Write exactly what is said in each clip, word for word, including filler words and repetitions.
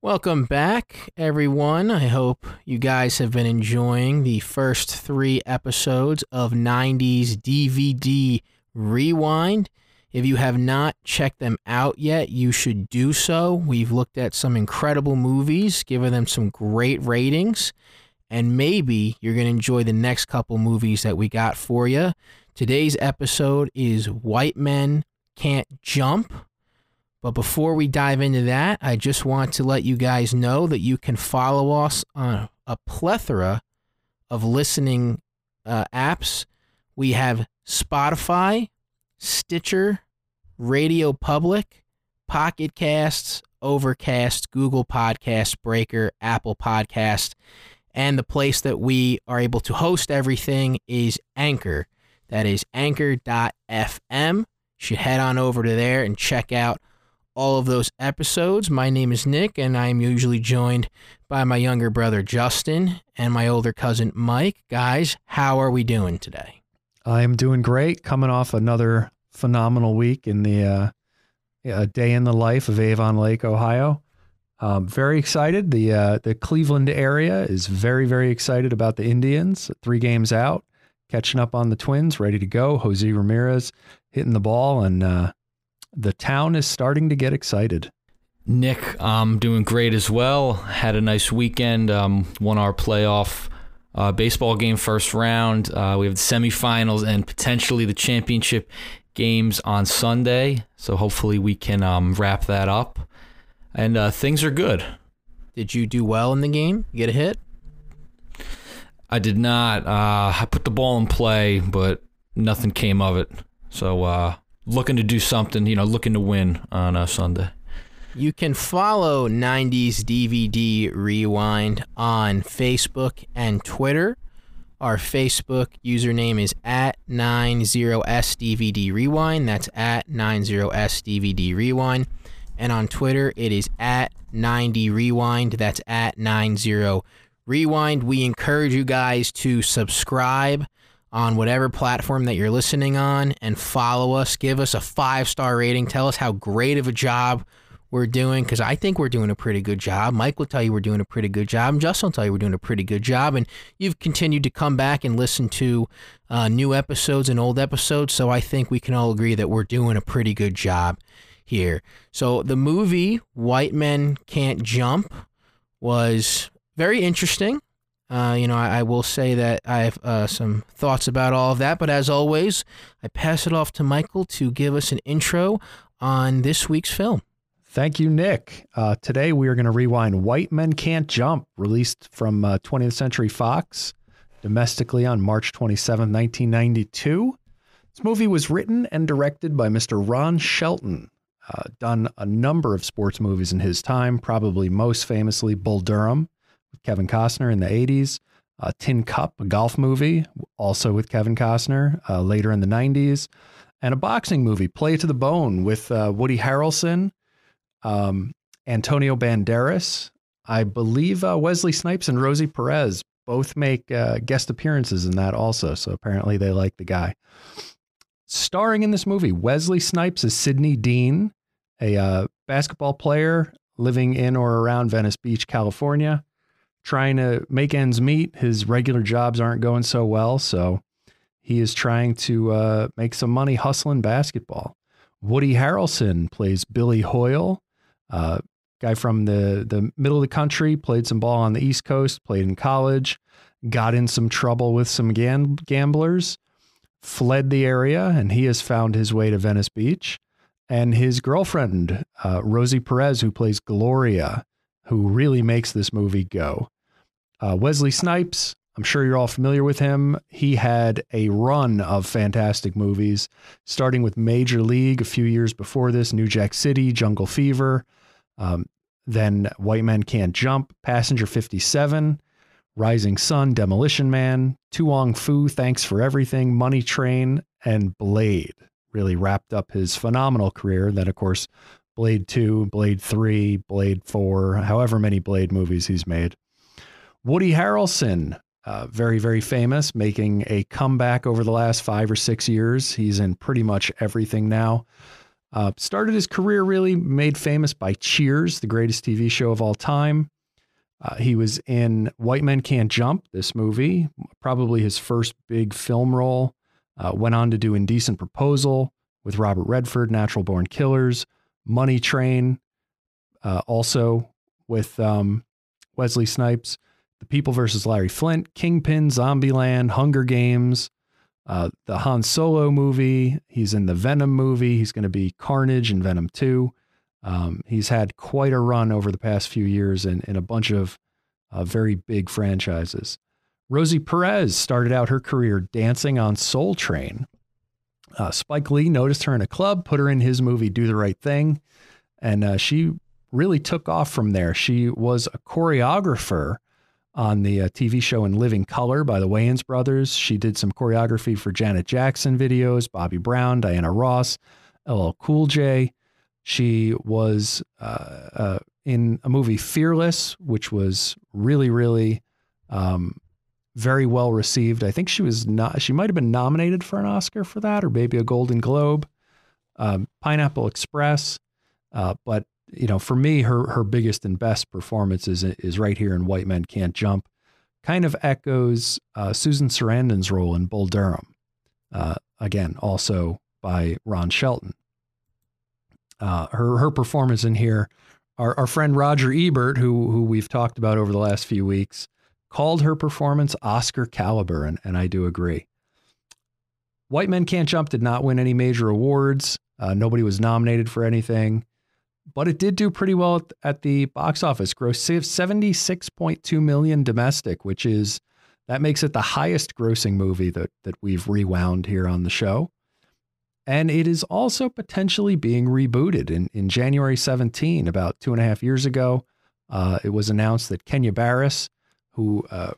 Welcome back, everyone. I hope you guys have been enjoying the first three episodes of nineties D V D Rewind. If you have not checked them out yet, you should do so. We've looked at some incredible movies, given them some great ratings, and maybe you're going to enjoy the next couple movies that we got for you. Today's episode is White Men Can't Jump. But before we dive into that, I just want to let you guys know that you can follow us on a plethora of listening uh, apps. We have Spotify, Stitcher, Radio Public, Pocket Casts, Overcast, Google Podcasts, Breaker, Apple Podcasts, and the place that we are able to host everything is Anchor. That is anchor dot f m. You should head on over to there and check out all of those episodes. My name is Nick, and I am usually joined by my younger brother Justin and my older cousin Mike. Guys, how are we doing today? I am doing great, coming off another phenomenal week in the uh, a day in the life of Avon Lake, Ohio. Um, very excited. The uh, the Cleveland area is very, very excited about the Indians. Three games out, catching up on the Twins, ready to go. Jose Ramirez hitting the ball, and uh, the town is starting to get excited. Nick, I'm doing great as well. Had a nice weekend. Um, won our playoff uh, baseball game first round. Uh, we have the semifinals and potentially the championship games on Sunday. So hopefully we can um, wrap that up. And uh, things are good. Did you do well in the game? You get a hit? I did not. Uh, I put the ball in play, but nothing came of it. So, uh, looking to do something, you know, looking to win on a Sunday. You can follow nineties D V D Rewind on Facebook and Twitter. Our Facebook username is at ninety S D V D Rewind. That's at ninety S D V D Rewind. And on Twitter, it is at ninety Rewind. That's at ninety Rewind. We encourage you guys to subscribe on whatever platform that you're listening on and follow us. Give us a five-star rating. Tell us how great of a job we're doing, because I think we're doing a pretty good job. Mike will tell you we're doing a pretty good job, and Justin will tell you we're doing a pretty good job. And you've continued to come back and listen to uh, new episodes and old episodes, so I think we can all agree that we're doing a pretty good job here. So the movie White Men Can't Jump was very interesting. Uh, you know, I, I will say that I have uh, some thoughts about all of that, but as always, I pass it off to Michael to give us an intro on this week's film. Thank you, Nick. Uh, today we are going to rewind White Men Can't Jump, released from uh, twentieth Century Fox domestically on March twenty-seventh, nineteen ninety-two. This movie was written and directed by Mister Ron Shelton, uh, done a number of sports movies in his time, probably most famously Bull Durham, Kevin Costner in the eighties, uh, Tin Cup, a golf movie, also with Kevin Costner, uh, later in the nineties, and a boxing movie, Play to the Bone, with uh, Woody Harrelson, um, Antonio Banderas. I believe uh, Wesley Snipes and Rosie Perez both make uh, guest appearances in that also, so apparently they like the guy. Starring in this movie, Wesley Snipes as Sidney Dean, a uh, basketball player living in or around Venice Beach, California, trying to make ends meet. His regular jobs aren't going so well, so he is trying to uh, make some money hustling basketball. Woody Harrelson plays Billy Hoyle, uh, guy from the, the middle of the country, played some ball on the East Coast, played in college, got in some trouble with some gam- gamblers, fled the area, and he has found his way to Venice Beach. And his girlfriend, uh, Rosie Perez, who plays Gloria, who really makes this movie go. Uh, Wesley Snipes, I'm sure you're all familiar with him. He had a run of fantastic movies, starting with Major League a few years before this, New Jack City, Jungle Fever, um, then White Men Can't Jump, Passenger fifty-seven, Rising Sun, Demolition Man, Tu Wong Fu, Thanks for Everything, Money Train, and Blade. Really wrapped up his phenomenal career. Then, of course, Blade two, Blade three, Blade four, however many Blade movies he's made. Woody Harrelson, uh, very, very famous, making a comeback over the last five or six years. He's in pretty much everything now. Uh, started his career really made famous by Cheers, the greatest T V show of all time. Uh, he was in White Men Can't Jump, this movie, probably his first big film role. Uh, went on to do Indecent Proposal with Robert Redford, Natural Born Killers, Money Train, uh, also with um, Wesley Snipes, The People versus Larry Flint, Kingpin, Zombieland, Hunger Games, uh, the Han Solo movie. He's in the Venom movie. He's going to be Carnage in Venom two. Um, he's had quite a run over the past few years in, in a bunch of uh, very big franchises. Rosie Perez started out her career dancing on Soul Train. Uh, Spike Lee noticed her in a club, put her in his movie Do the Right Thing, and uh, she really took off from there. She was a choreographer on the uh, T V show In Living Color by the Wayans brothers. She did some choreography for Janet Jackson videos, Bobby Brown, Diana Ross, L L Cool J. She was uh, uh, in a movie Fearless, which was really, really um, very well received. I think she was not, she might have been nominated for an Oscar for that, or maybe a Golden Globe. Um, Pineapple Express. Uh, but, you know, for me, her, her biggest and best performance is, is right here in White Men Can't Jump. Kind of echoes uh, Susan Sarandon's role in Bull Durham. Uh, again, also by Ron Shelton. Uh, her, her performance in here, our, our friend Roger Ebert, who, who we've talked about over the last few weeks, called her performance Oscar caliber, and, and I do agree. White Men Can't Jump did not win any major awards. Uh, nobody was nominated for anything, but it did do pretty well at, at the box office. Grossed seventy-six point two million domestic, which is, that makes it the highest grossing movie that, that we've rewound here on the show. And it is also potentially being rebooted in, in January seventeenth, about two and a half years ago. Uh, it was announced that Kenya Barris, who uh,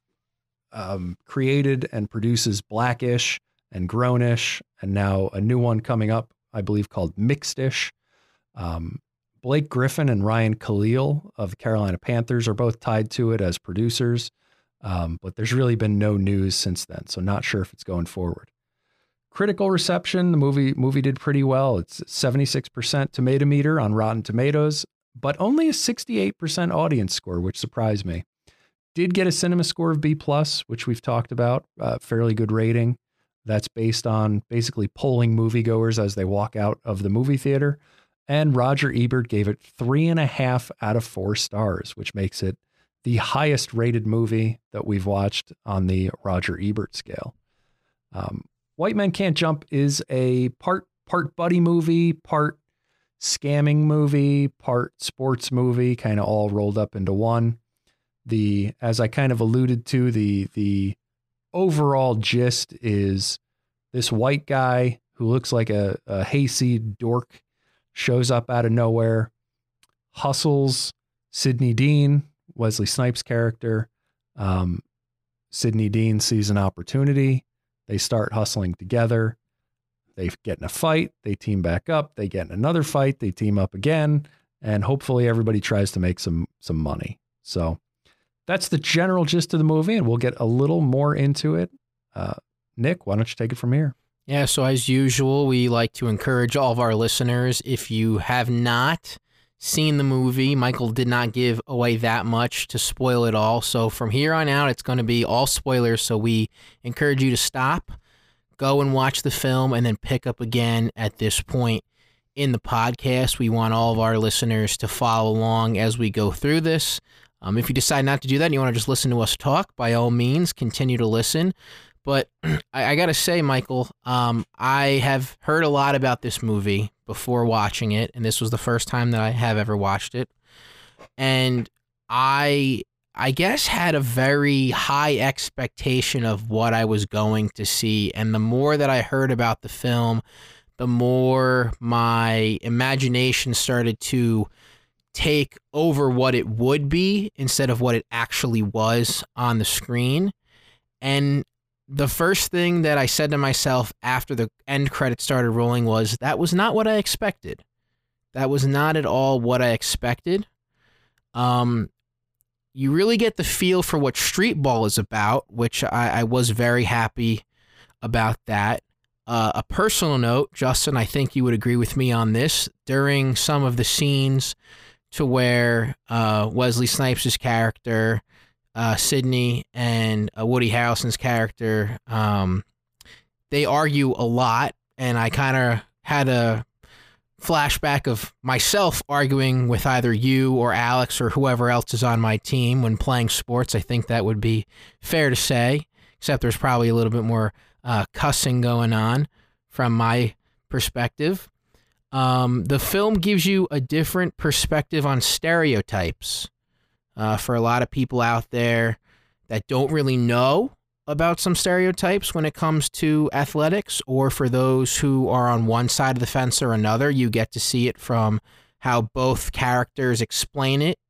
um, created and produces Blackish and Grownish, and now a new one coming up, I believe, called Mixedish. Um, Blake Griffin and Ryan Khalil of the Carolina Panthers are both tied to it as producers, um, but there's really been no news since then, so not sure if it's going forward. Critical reception, the movie movie did pretty well. It's seventy-six percent tomato meter on Rotten Tomatoes, but only a sixty-eight percent audience score, which surprised me. Did get a cinema score of B plus, which we've talked about, uh, fairly good rating. That's based on basically polling moviegoers as they walk out of the movie theater. And Roger Ebert gave it three and a half out of four stars, which makes it the highest rated movie that we've watched on the Roger Ebert scale. Um, White Men Can't Jump is a part, part buddy movie, part scamming movie, part sports movie, kind of all rolled up into one. The, as I kind of alluded to, the, the overall gist is this white guy who looks like a, a hayseed dork shows up out of nowhere, hustles Sidney Dean, Wesley Snipes' character. Um, Sidney Dean sees an opportunity. They start hustling together. They get in a fight. They team back up. They get in another fight. They team up again. And hopefully everybody tries to make some, some money. So that's the general gist of the movie, and we'll get a little more into it. Uh, Nick, why don't you take it from here? Yeah, so as usual, we like to encourage all of our listeners, if you have not seen the movie, Michael did not give away that much to spoil it all. So from here on out, it's going to be all spoilers. So we encourage you to stop, go and watch the film, and then pick up again at this point in the podcast. We want all of our listeners to follow along as we go through this. Um, if you decide not to do that and you want to just listen to us talk, by all means, continue to listen. But I, I got to say, Michael, um, I have heard a lot about this movie before watching it, and this was the first time that I have ever watched it. And I, I guess, had a very high expectation of what I was going to see. And the more that I heard about the film, the more my imagination started to take over what it would be instead of what it actually was on the screen. And the first thing that I said to myself after the end credits started rolling was, that was not what I expected. That was not at all what I expected. Um, you really get the feel for what Street Ball is about, which I, I was very happy about that. Uh, a personal note, Justin, I think you would agree with me on this. During some of the scenes to where uh, Wesley Snipes' character, uh, Sidney, and uh, Woody Harrelson's character, um, they argue a lot, and I kind of had a flashback of myself arguing with either you or Alex or whoever else is on my team when playing sports. I think that would be fair to say, except there's probably a little bit more uh, cussing going on from my perspective. Um, the film gives you a different perspective on stereotypes uh, for a lot of people out there that don't really know about some stereotypes when it comes to athletics, or for those who are on one side of the fence or another. You get to see it from how both characters explain it.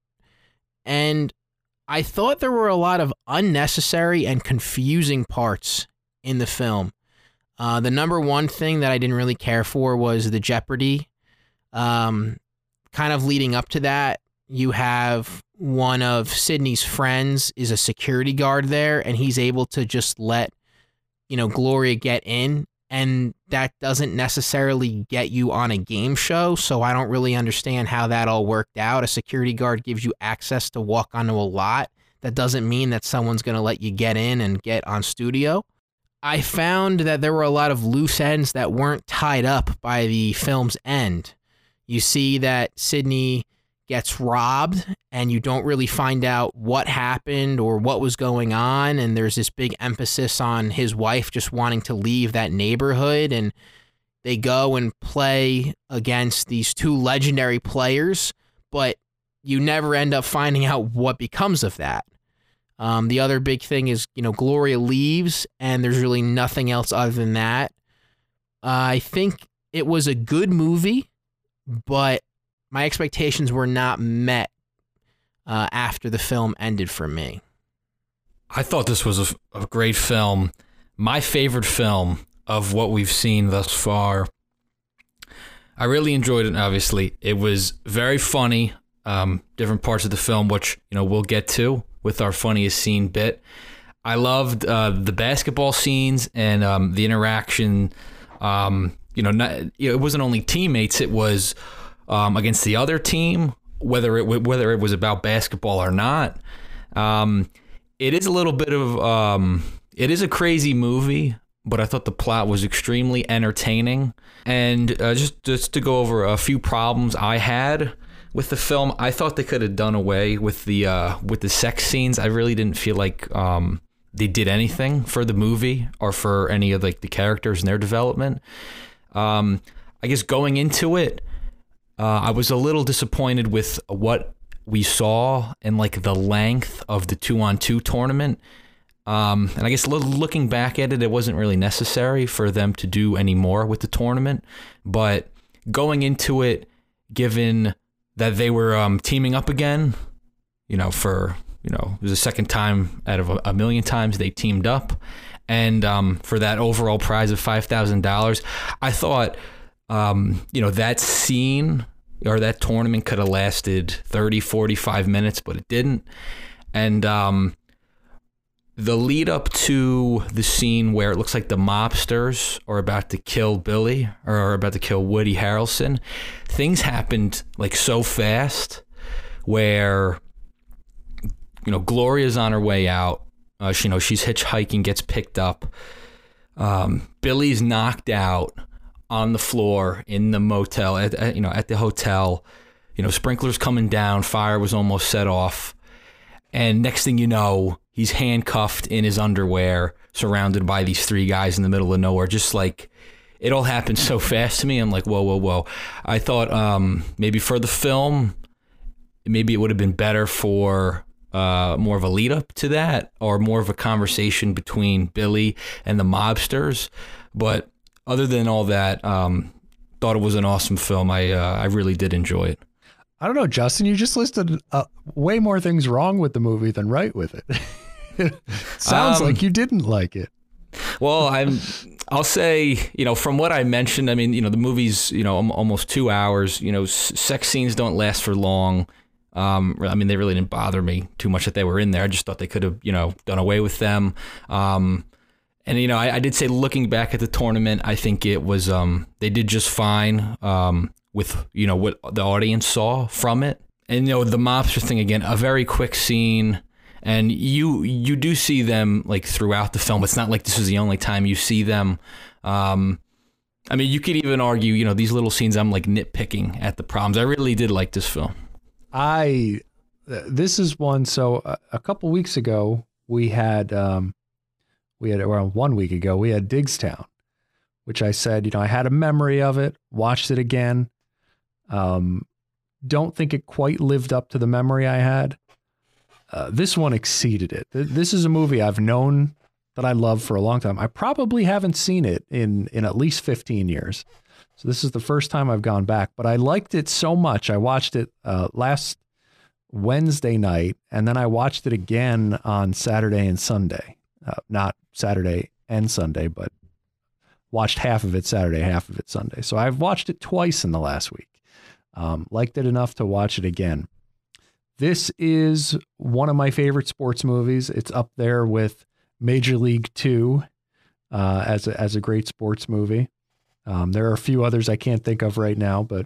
And I thought there were a lot of unnecessary and confusing parts in the film. Uh, the number one thing that I didn't really care for was the Jeopardy. Um, kind of leading up to that, you have one of Sidney's friends is a security guard there, and he's able to just let, you know, Gloria get in, and that doesn't necessarily get you on a game show, so I don't really understand how that all worked out. A security guard gives you access to walk onto a lot. That doesn't mean that someone's going to let you get in and get on studio. I found that there were a lot of loose ends that weren't tied up by the film's end. You see that Sidney gets robbed, and you don't really find out what happened or what was going on, and there's this big emphasis on his wife just wanting to leave that neighborhood, and they go and play against these two legendary players, but you never end up finding out what becomes of that. Um, the other big thing is, you know, Gloria leaves, and there's really nothing else other than that. Uh, I think it was a good movie, but my expectations were not met uh, after the film ended for me. I thought this was a, a great film. My favorite film of what we've seen thus far. I really enjoyed it, obviously. It was very funny. Um, different parts of the film, which, you know, we'll get to with our funniest scene bit. I loved uh, the basketball scenes and um, the interaction. Um, you know, not, it wasn't only teammates, it was Um, against the other team, whether it whether it was about basketball or not. Um, it is a little bit of um, it is a crazy movie, but I thought the plot was extremely entertaining. And uh, just just to go over a few problems I had with the film, I thought they could have done away with the uh, with the sex scenes. I really didn't feel like um, they did anything for the movie or for any of like the characters and their development. Um, I guess going into it, Uh, I was a little disappointed with what we saw and like the length of the two-on-two tournament. Um, and I guess looking back at it, it wasn't really necessary for them to do any more with the tournament. But going into it, given that they were um, teaming up again, you know, for, you know, it was the second time out of a, a million times they teamed up. And um, for that overall prize of five thousand dollars, I thought, um, you know, that scene or that tournament could have lasted thirty, forty-five minutes, but it didn't. And um, the lead up to the scene where it looks like the mobsters are about to kill Billy or are about to kill Woody Harrelson, things happened like so fast where, you know, Gloria's on her way out. Uh, she, you know, she's hitchhiking, gets picked up. Um, Billy's knocked out on the floor in the motel, at, at, you know, at the hotel. You know, sprinklers coming down, fire was almost set off. And next thing you know, he's handcuffed in his underwear, surrounded by these three guys in the middle of nowhere. Just like, it all happened so fast to me. I'm like, whoa, whoa, whoa. I thought um, maybe for the film, maybe it would have been better for uh, more of a lead up to that, or more of a conversation between Billy and the mobsters. But other than all that, um, thought it was an awesome film. I uh, I really did enjoy it. I don't know, Justin, you just listed uh, way more things wrong with the movie than right with it. It sounds um, like you didn't like it. Well, I'm, I'll say, you know, from what I mentioned, I mean, you know, the movie's, you know, almost two hours, you know, sex scenes don't last for long. Um, I mean, they really didn't bother me too much that they were in there. I just thought they could have, you know, done away with them. Um, And, you know, I, I did say looking back at the tournament, I think it was, um, they did just fine um, with, you know, what the audience saw from it. And, you know, the mobster thing, again, a very quick scene. And you you do see them, like, throughout the film. It's not like this is the only time you see them. Um, I mean, you could even argue, you know, these little scenes, I'm, like, nitpicking at the problems. I really did like this film. I, this is one, so a, a couple weeks ago, we had, um, we had, well, one week ago, we had Diggstown, which I said, you know, I had a memory of it, watched it again. Um, don't think it quite lived up to the memory I had. Uh, this one exceeded it. This is a movie I've known that I love for a long time. I probably haven't seen it in, in at least fifteen years. So this is the first time I've gone back, but I liked it so much. I watched it uh, last Wednesday night, and then I watched it again on Saturday and Sunday. Uh, not Saturday and Sunday, but watched half of it Saturday, half of it Sunday. So I've watched it twice in the last week. Um, liked it enough to watch it again. This is one of my favorite sports movies. It's up there with Major League Two uh, as a, as a great sports movie. Um, there are a few others I can't think of right now, but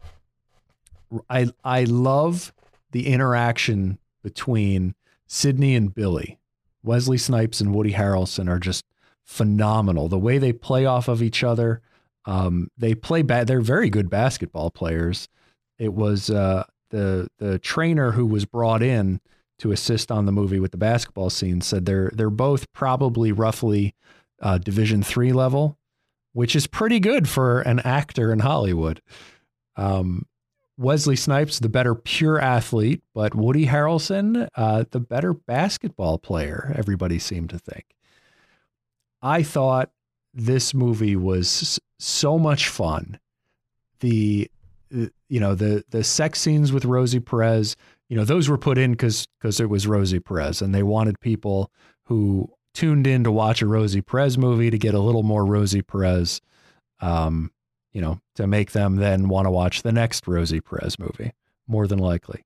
I I love the interaction between Sidney and Billy. Wesley Snipes and Woody Harrelson are just phenomenal. The way they play off of each other, um, they play bad. They're very good basketball players. It was uh, the the trainer who was brought in to assist on the movie with the basketball scene said they're they're both probably roughly uh, Division three level, which is pretty good for an actor in Hollywood. Um, Wesley Snipes, the better pure athlete, but Woody Harrelson, uh, the better basketball player, everybody seemed to think. I thought this movie was so much fun. The, you know, the, the sex scenes with Rosie Perez, you know, those were put in because, because it was Rosie Perez, and they wanted people who tuned in to watch a Rosie Perez movie to get a little more Rosie Perez, um, you know, to make them then want to watch the next Rosie Perez movie, more than likely.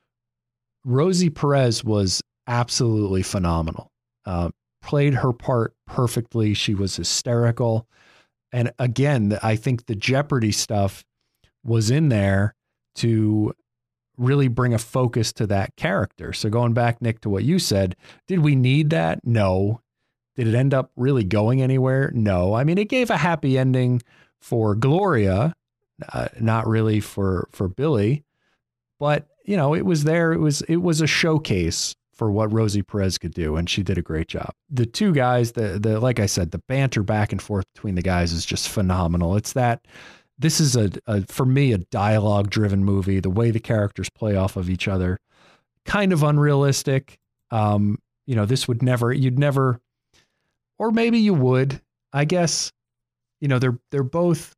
Rosie Perez was absolutely phenomenal. Uh, played her part perfectly. She was hysterical. And again, I think the Jeopardy stuff was in there to really bring a focus to that character. So going back, Nick, to what you said, did we need that? No. Did it end up really going anywhere? No. I mean, it gave a happy ending for Gloria, uh, not really for, for Billy, but you know, it was there. It was, it was a showcase for what Rosie Perez could do. And she did a great job. The two guys, the, the, like I said, the banter back and forth between the guys is just phenomenal. It's that this is a, a for me, a dialogue driven movie. The way the characters play off of each other, kind of unrealistic. Um, you know, this would never, you'd never, or maybe you would, I guess. You know, they're they're both,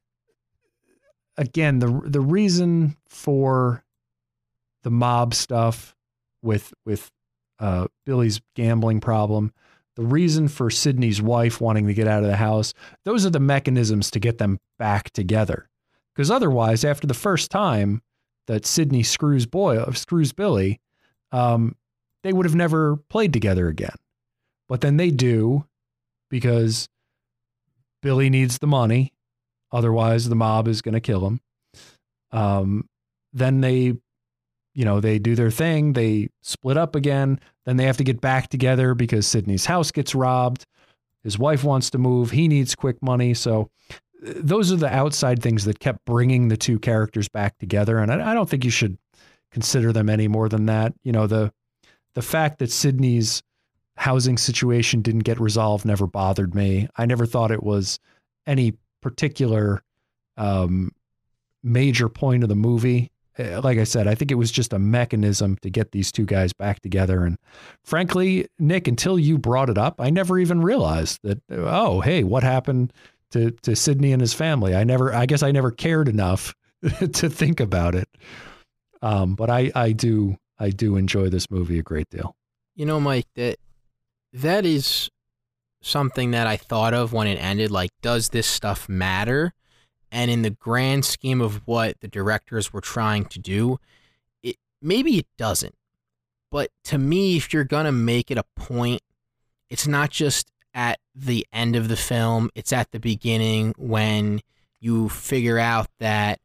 again, the the reason for the mob stuff with with uh, Billy's gambling problem, the reason for Sidney's wife wanting to get out of the house, those are the mechanisms to get them back together. Because otherwise, after the first time that Sidney screws boy screws Billy, um, they would have never played together again. But then they do, because Billy needs the money. Otherwise, the mob is going to kill him. Um, then they, you know, they do their thing. They split up again. Then they have to get back together because Sidney's house gets robbed. His wife wants to move. He needs quick money. So those are the outside things that kept bringing the two characters back together. And I, I don't think you should consider them any more than that. You know, the, the fact that Sidney's housing situation didn't get resolved never bothered me. I never thought it was any particular um, major point of the movie. Like I said, I think it was just a mechanism to get these two guys back together. And frankly, Nick, until you brought it up, I never even realized that, oh, hey, what happened to, to Sidney and his family? I never, I guess I never cared enough to think about it. Um, but I, I do, I do enjoy this movie a great deal. You know, Mike, that that is something that I thought of when it ended. Like, does this stuff matter? And in the grand scheme of what the directors were trying to do, it maybe it doesn't. But to me, if you're going to make it a point, it's not just at the end of the film. It's at the beginning when you figure out that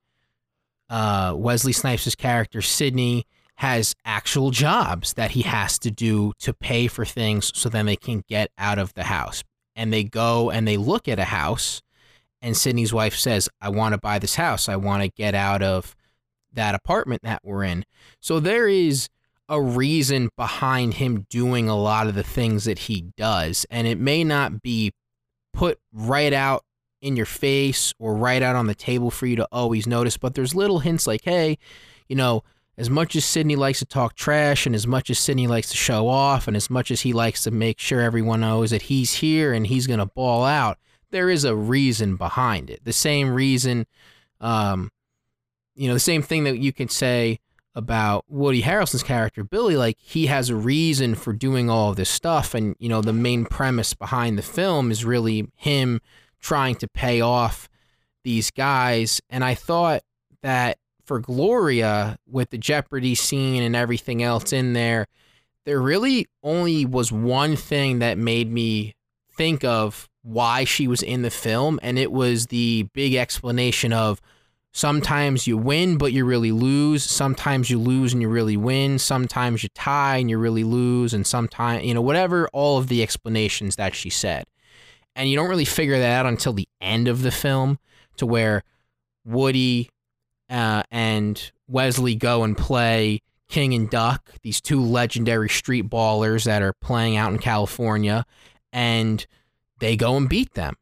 uh, Wesley Snipes' character, Sidney, has actual jobs that he has to do to pay for things so then they can get out of the house. And they go and they look at a house, and Sidney's wife says, I want to buy this house. I want to get out of that apartment that we're in. So there is a reason behind him doing a lot of the things that he does. And it may not be put right out in your face or right out on the table for you to always notice, but there's little hints like, hey, you know, as much as Sidney likes to talk trash and as much as Sidney likes to show off and as much as he likes to make sure everyone knows that he's here and he's going to ball out, there is a reason behind it. The same reason, um, you know, the same thing that you can say about Woody Harrelson's character, Billy, like he has a reason for doing all of this stuff. And, you know, the main premise behind the film is really him trying to pay off these guys. And I thought that for Gloria, with the Jeopardy scene and everything else in there, there really only was one thing that made me think of why she was in the film. And it was the big explanation of, sometimes you win, but you really lose. Sometimes you lose and you really win. Sometimes you tie and you really lose. And sometimes, you know, whatever, all of the explanations that she said. And you don't really figure that out until the end of the film, to where Woody uh, and Wesley go and play King and Duck, these two legendary street ballers that are playing out in California, and they go and beat them.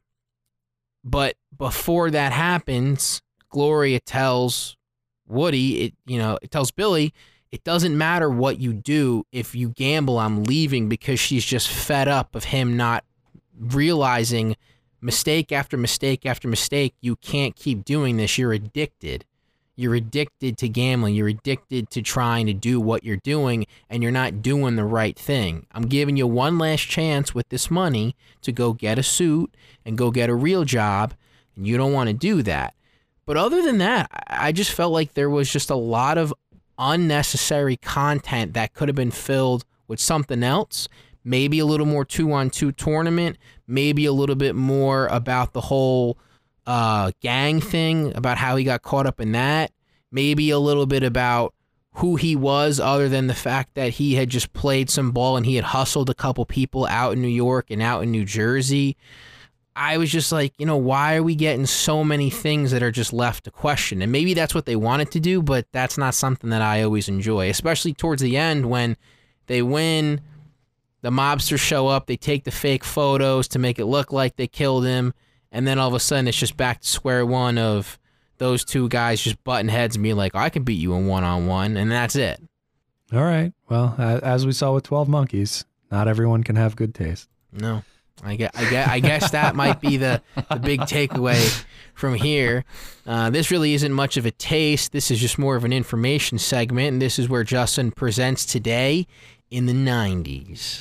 But before that happens, Gloria tells Woody, it you know, it tells Billy, it doesn't matter what you do. If you gamble, I'm leaving, because she's just fed up of him not realizing mistake after mistake after mistake. You can't keep doing this. You're addicted. You're addicted to gambling. You're addicted to trying to do what you're doing, and you're not doing the right thing. I'm giving you one last chance with this money to go get a suit and go get a real job, and you don't want to do that. But other than that, I just felt like there was just a lot of unnecessary content that could have been filled with something else. Maybe a little more two-on-two tournament. Maybe a little bit more about the whole uh, gang thing, about how he got caught up in that. Maybe a little bit about who he was, other than the fact that he had just played some ball and he had hustled a couple people out in New York and out in New Jersey. I was just like, you know, why are we getting so many things that are just left to question? And maybe that's what they wanted to do, but that's not something that I always enjoy, especially towards the end when they win, the mobsters show up, they take the fake photos to make it look like they killed him, and then all of a sudden it's just back to square one of those two guys just butting heads and being like, oh, I can beat you in one-on-one, and that's it. All right. Well, as we saw with twelve Monkeys, not everyone can have good taste. No. I guess, I guess, I guess that might be the, the big takeaway from here. Uh, this really isn't much of a taste. This is just more of an information segment, and this is where Justin presents today in the nineties.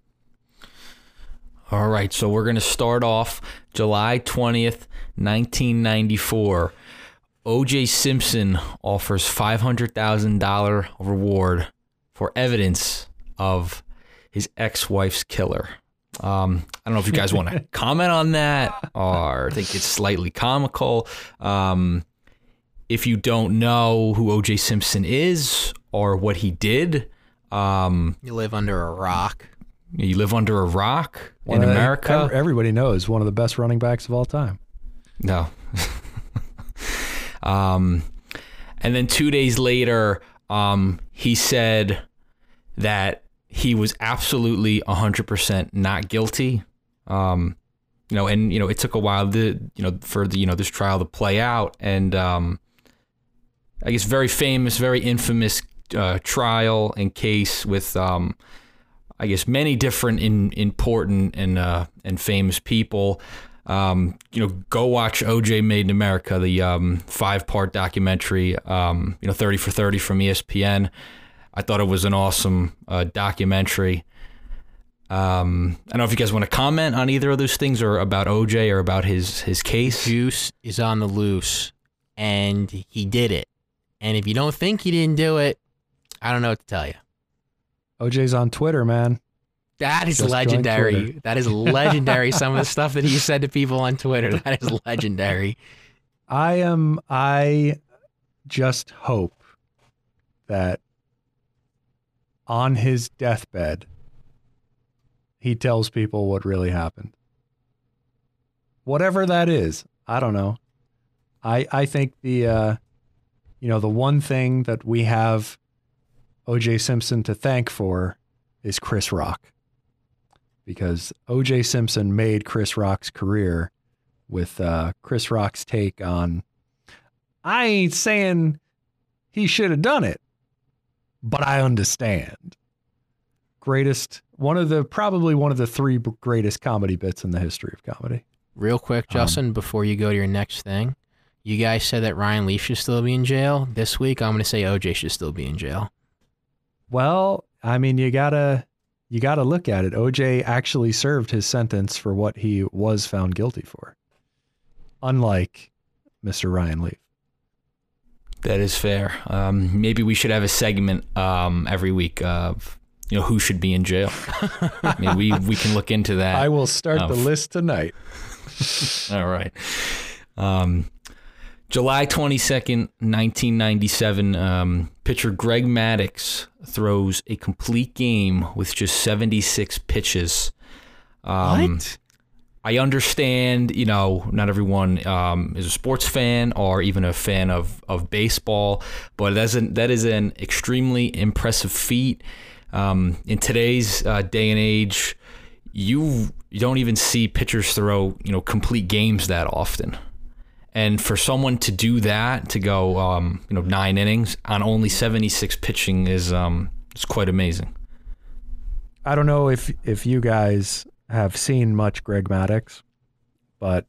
All right, so we're going to start off July twentieth, nineteen ninety-four. O J Simpson offers five hundred thousand dollars reward for evidence of his ex-wife's killer. Um, I don't know if you guys want to comment on that or think it's slightly comical. Um, if you don't know who O J Simpson is or what he did, um, you live under a rock. You live under a rock one in of, America. Everybody knows one of the best running backs of all time. No. um, and then two days later, um, he said that he was absolutely one hundred percent not guilty. Um, you know, and, you know, it took a while to, you know, for the, you know, this trial to play out. And um, I guess very famous, very infamous uh, trial and case with, um, I guess, many different in, important and uh, and famous people. Um, you know, go watch O J Made in America, the um, five-part documentary, um, you know, thirty for thirty from E S P N. I thought it was an awesome uh, documentary. Um, I don't know if you guys want to comment on either of those things or about O J or about his, his case. Juice is on the loose, and he did it. And if you don't think he didn't do it, I don't know what to tell you. O J's on Twitter, man. That is Just joined legendary. Twitter. That is legendary. Some of the stuff that he said to people on Twitter, that is legendary. I am, I just hope that on his deathbed, he tells people what really happened. Whatever that is, I don't know. I I think the, uh, you know, the one thing that we have O J Simpson to thank for is Chris Rock. Because O J Simpson made Chris Rock's career with uh, Chris Rock's take on, I ain't saying he should have done it, but I understand. Greatest, one of the, probably one of the three greatest comedy bits in the history of comedy. Real quick, Justin, um, before you go to your next thing, you guys said that Ryan Leaf should still be in jail. This week, I'm going to say O J should still be in jail. Well, I mean, you gotta, you gotta look at it. O J actually served his sentence for what he was found guilty for. Unlike Mister Ryan Leaf. That is fair. Um, maybe we should have a segment um, every week of, you know, who should be in jail. I mean, we, we can look into that. I will start um, the list tonight. All right. Um, July twenty-second, nineteen ninety-seven, um, pitcher Greg Maddux throws a complete game with just seventy-six pitches. Um, what? I understand, you know, not everyone um, is a sports fan or even a fan of, of baseball, but that's an, that is an extremely impressive feat. Um, in today's uh, day and age, you, you don't even see pitchers throw, you know, complete games that often. And for someone to do that, to go, um, you know, nine innings on only seventy-six pitching is um, is quite amazing. I don't know if if you guys have seen much Greg Maddux, but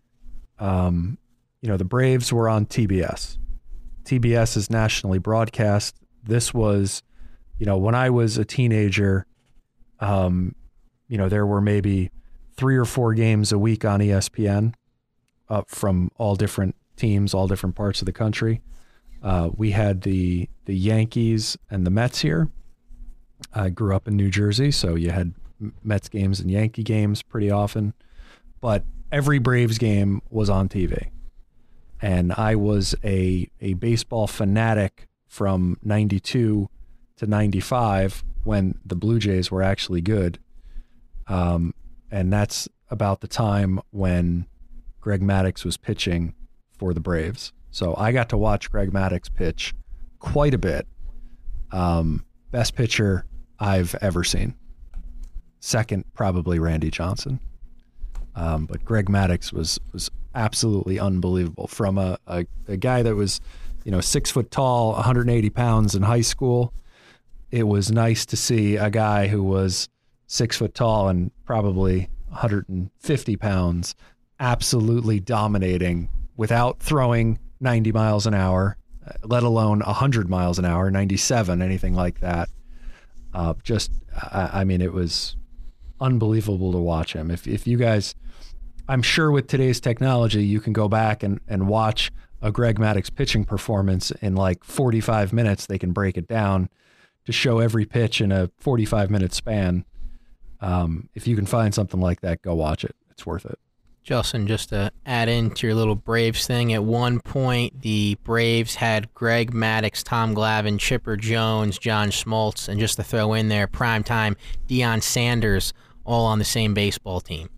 um, you know, the Braves were on T B S. T B S is nationally broadcast. This was, you know, when I was a teenager, um, you know, there were maybe three or four games a week on E S P N. Up from all different teams, all different parts of the country. Uh, we had the the Yankees and the Mets here. I grew up in New Jersey, so you had Mets games and Yankee games pretty often. But every Braves game was on T V. And I was a, a baseball fanatic from ninety-two to ninety-five when the Blue Jays were actually good. Um, and that's about the time when Greg Maddux was pitching for the Braves. So I got to watch Greg Maddux pitch quite a bit. Um, best pitcher I've ever seen. Second, probably Randy Johnson. Um, but Greg Maddux was was absolutely unbelievable. From a, a, a guy that was, you know, six foot tall, one hundred eighty pounds in high school, it was nice to see a guy who was six foot tall and probably one hundred fifty pounds absolutely dominating without throwing ninety miles an hour, let alone one hundred miles an hour, ninety-seven, anything like that. Uh, just, I, I mean, it was unbelievable to watch him. If if you guys, I'm sure with today's technology, you can go back and, and watch a Greg Maddux pitching performance in like forty-five minutes. They can break it down to show every pitch in a forty-five minute span. Um, if you can find something like that, go watch it. It's worth it. Justin, just to add into your little Braves thing, at one point the Braves had Greg Maddux, Tom Glavine, Chipper Jones, John Smoltz, and just to throw in there, primetime Deion Sanders, all on the same baseball team.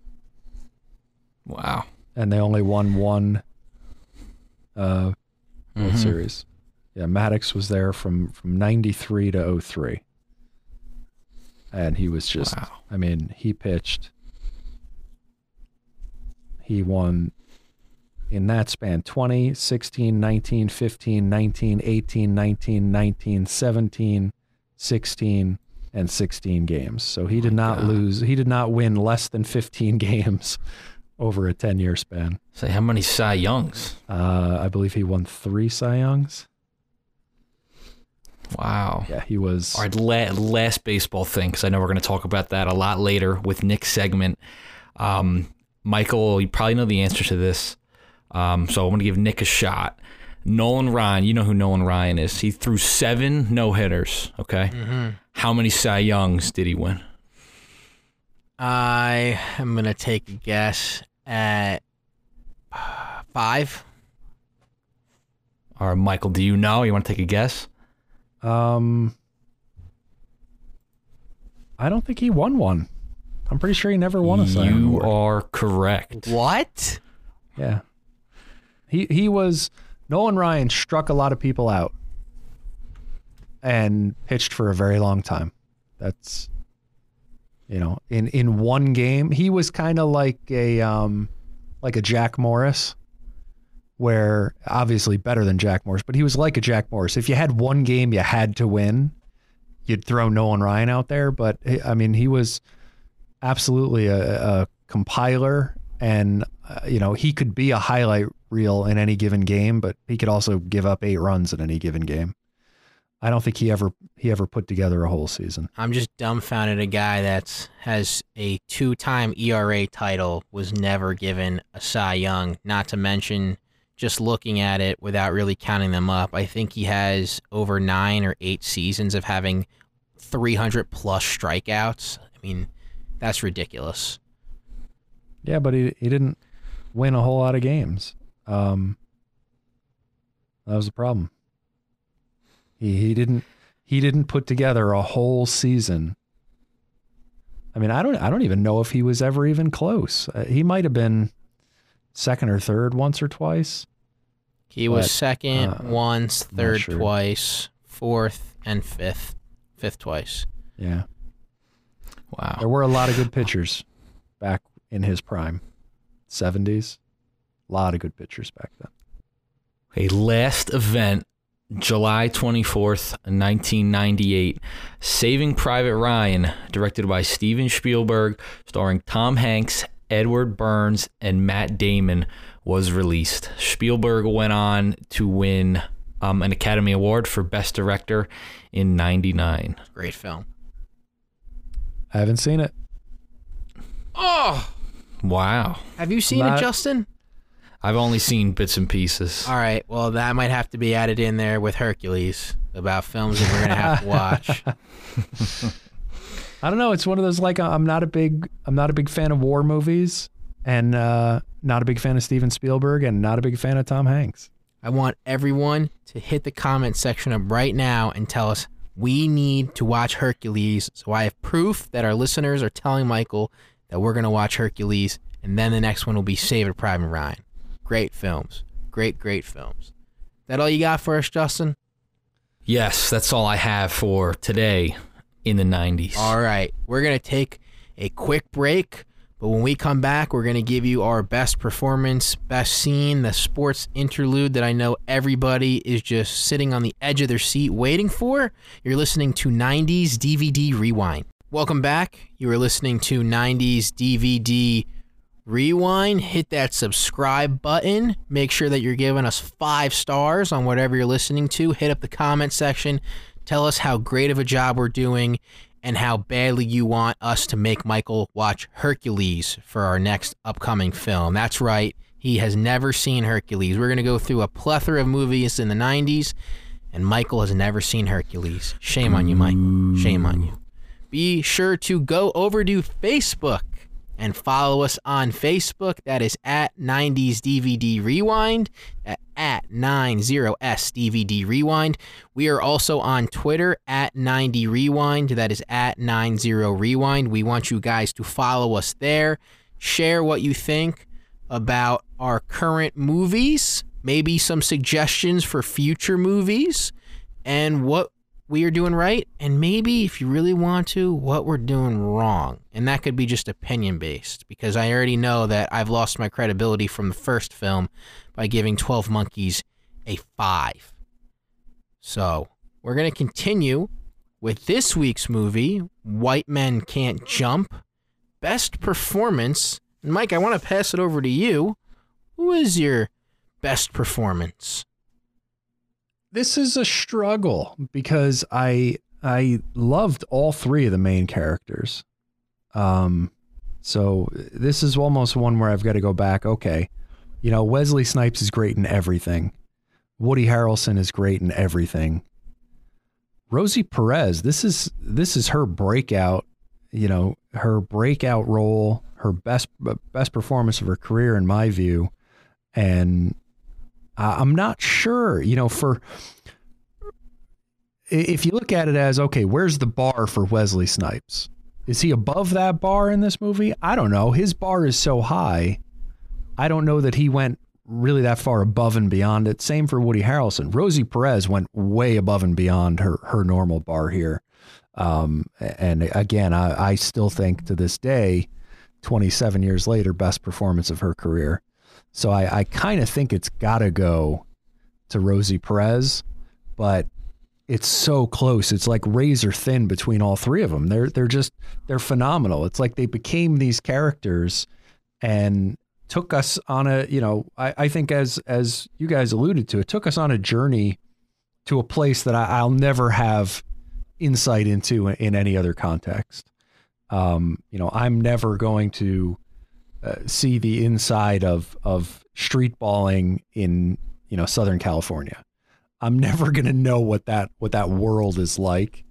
Wow. And they only won one uh, Mm-hmm. World Series. Yeah, Maddux was there from, from ninety-three to oh three. And he was just, wow. I mean, he pitched. He won in that span twenty, sixteen, nineteen, fifteen, nineteen, eighteen, nineteen, nineteen, seventeen, sixteen, and sixteen games. So he Oh did my not God. lose. He did not win less than fifteen games over a ten-year span. Say, how many Cy Youngs? Uh, I believe he won three Cy Youngs. Wow. Yeah, he was. All right, la- last baseball thing, because I know we're going to talk about that a lot later with Nick's segment. Um, Michael, you probably know the answer to this, um, so I'm going to give Nick a shot. Nolan Ryan, you know who Nolan Ryan is. He threw seven no-hitters, okay? Mm-hmm. How many Cy Youngs did he win? I am going to take a guess at five. All right, Michael, do you know? You want to take a guess? Um, I don't think he won one. I'm pretty sure he never won a Cy Young You Award. are correct. What? Yeah. He he was Nolan Ryan struck a lot of people out and pitched for a very long time. That's you know, in, in one game, he was kind of like a um like a Jack Morris, where obviously better than Jack Morris, but he was like a Jack Morris. If you had one game you had to win, you'd throw Nolan Ryan out there. But I mean, he was absolutely a, a compiler, and uh, you know, he could be a highlight reel in any given game, but he could also give up eight runs in any given game. I don't think he ever he ever put together a whole season. I'm just dumbfounded. A guy that has a two-time E R A title was never given a Cy Young. Not to mention, just looking at it without really counting them up, I think he has over nine or eight seasons of having three hundred plus strikeouts. I mean, that's ridiculous. Yeah, but he he didn't win a whole lot of games. Um, that was the problem. He he didn't he didn't put together a whole season. I mean, I don't I don't even know if he was ever even close. Uh, he might have been second or third once or twice. He was But, second uh, once, not third sure. twice, fourth, and fifth. Fifth twice. Yeah. Wow. There were a lot of good pitchers back in his prime. seventies. A lot of good pitchers back then. A last event, July twenty-fourth, nineteen ninety-eight. Saving Private Ryan, directed by Steven Spielberg, starring Tom Hanks, Edward Burns, and Matt Damon, was released. Spielberg went on to win um, an Academy Award for Best Director in ninety-nine. Great film. I haven't seen it. Oh! Wow. Have you seen Not- it, Justin? I've only seen bits and pieces. All right. Well, that might have to be added in there with Hercules about films that we're going to have to watch. I don't know. It's one of those, like, I'm not a big I'm not a big fan of war movies, and uh, not a big fan of Steven Spielberg, and not a big fan of Tom Hanks. I want everyone to hit the comment section up right now and tell us we need to watch Hercules, so I have proof that our listeners are telling Michael that we're going to watch Hercules, and then the next one will be Saving Private Ryan. Great films. Great, great films. That all you got for us, Justin? Yes, that's all I have for today in the nineties. All right. We're going to take a quick break, but when we come back, we're going to give you our best performance, best scene, the sports interlude that I know everybody is just sitting on the edge of their seat waiting for. You're listening to nineties D V D Rewind. Welcome back. You are listening to nineties D V D Rewind. Hit that subscribe button. Make sure that you're giving us five stars on whatever you're listening to. Hit up the comment section. Tell us how great of a job we're doing and how badly you want us to make Michael watch Hercules for our next upcoming film. That's right. He has never seen Hercules. We're going to go through a plethora of movies in the nineties, and Michael has never seen Hercules. Shame on you, Michael. Shame on you. Be sure to go over to Facebook and follow us on Facebook. That is at nineties D V D Rewind, at ninety S D V D Rewind. We are also on Twitter at ninety Rewind. That is at ninety Rewind. We want you guys to follow us there. Share what you think about our current movies, maybe some suggestions for future movies, and what we are doing right, and maybe, if you really want to, what we're doing wrong. And that could be just opinion-based, because I already know that I've lost my credibility from the first film by giving twelve Monkeys a five. So, we're going to continue with this week's movie, White Men Can't Jump. Best performance. And Mike, I want to pass it over to you. Who is your best performance? This is a struggle because I I loved all three of the main characters. Um, so this is almost one where I've got to go back. Okay, you know, Wesley Snipes is great in everything. Woody Harrelson is great in everything. Rosie Perez, this is this is her breakout you know, her breakout role, her best best performance of her career, in my view. And I'm not sure, you know, for if you look at it as, okay, where's the bar for Wesley Snipes? Is he above that bar in this movie? I don't know. His bar is so high. I don't know that he went really that far above and beyond it. Same for Woody Harrelson. Rosie Perez went way above and beyond her, her normal bar here. Um, and again, I, I still think to this day, twenty-seven years later, best performance of her career. So I, I kind of think it's got to go to Rosie Perez, but it's so close. It's like razor thin between all three of them. They're they're just they're phenomenal. It's like they became these characters and took us on a, you know, I, I think as as you guys alluded to, it took us on a journey to a place that I, I'll never have insight into in any other context. Um, you know, I'm never going to uh, see the inside of of street balling in, you know, Southern California. I'm never going to know what that what that world is like.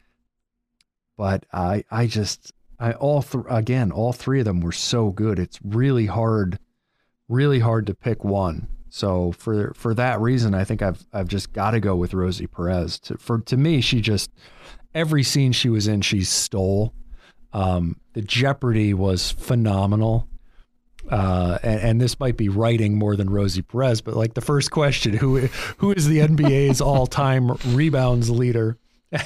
But I I just I all th- again all three of them were so good. It's really hard really hard to pick one. So for for that reason, I think I've I've just got to go with Rosie Perez. To, for to me, she just every scene she was in, she stole. Um, the Jeopardy was phenomenal. Uh, and, and this might be writing more than Rosie Perez, but like the first question, who who is the N B A's all-time rebounds leader?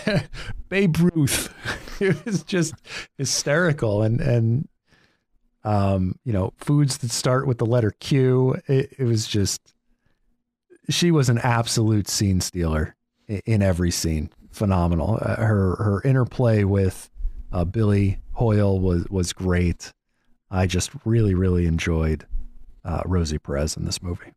Babe Ruth. It was just hysterical. And, and um, you know, foods that start with the letter Q. It, it was just, she was an absolute scene stealer in, in every scene. Phenomenal. Uh, her her interplay with uh, Billy Hoyle was was great. I just really, really enjoyed uh, Rosie Perez in this movie.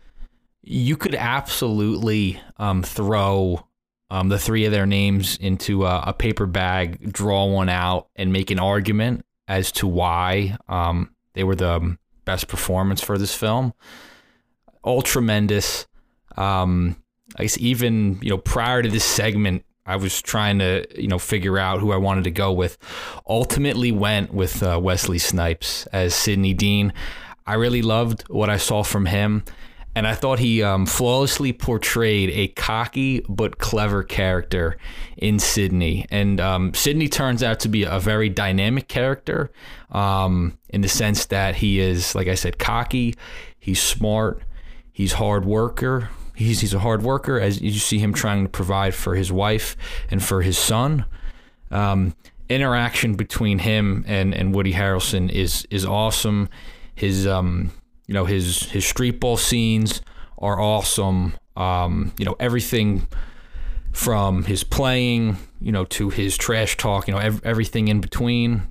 You could absolutely um, throw um, the three of their names into a, a paper bag, draw one out, and make an argument as to why um, they were the best performance for this film. All tremendous. Um, I guess even, you know, prior to this segment, I was trying to, you know, figure out who I wanted to go with. Ultimately went with uh, Wesley Snipes as Sidney Dean. I really loved what I saw from him, and I thought he um, flawlessly portrayed a cocky but clever character in Sidney. And um, Sidney turns out to be a very dynamic character um, in the sense that he is, like I said, cocky, he's smart, he's hard worker. He's he's a hard worker, as you see him trying to provide for his wife and for his son. Um, interaction between him and, and Woody Harrelson is is awesome. His um you know his his street ball scenes are awesome. Um, you know, everything from his playing, you know, to his trash talk, you know, ev- everything in between.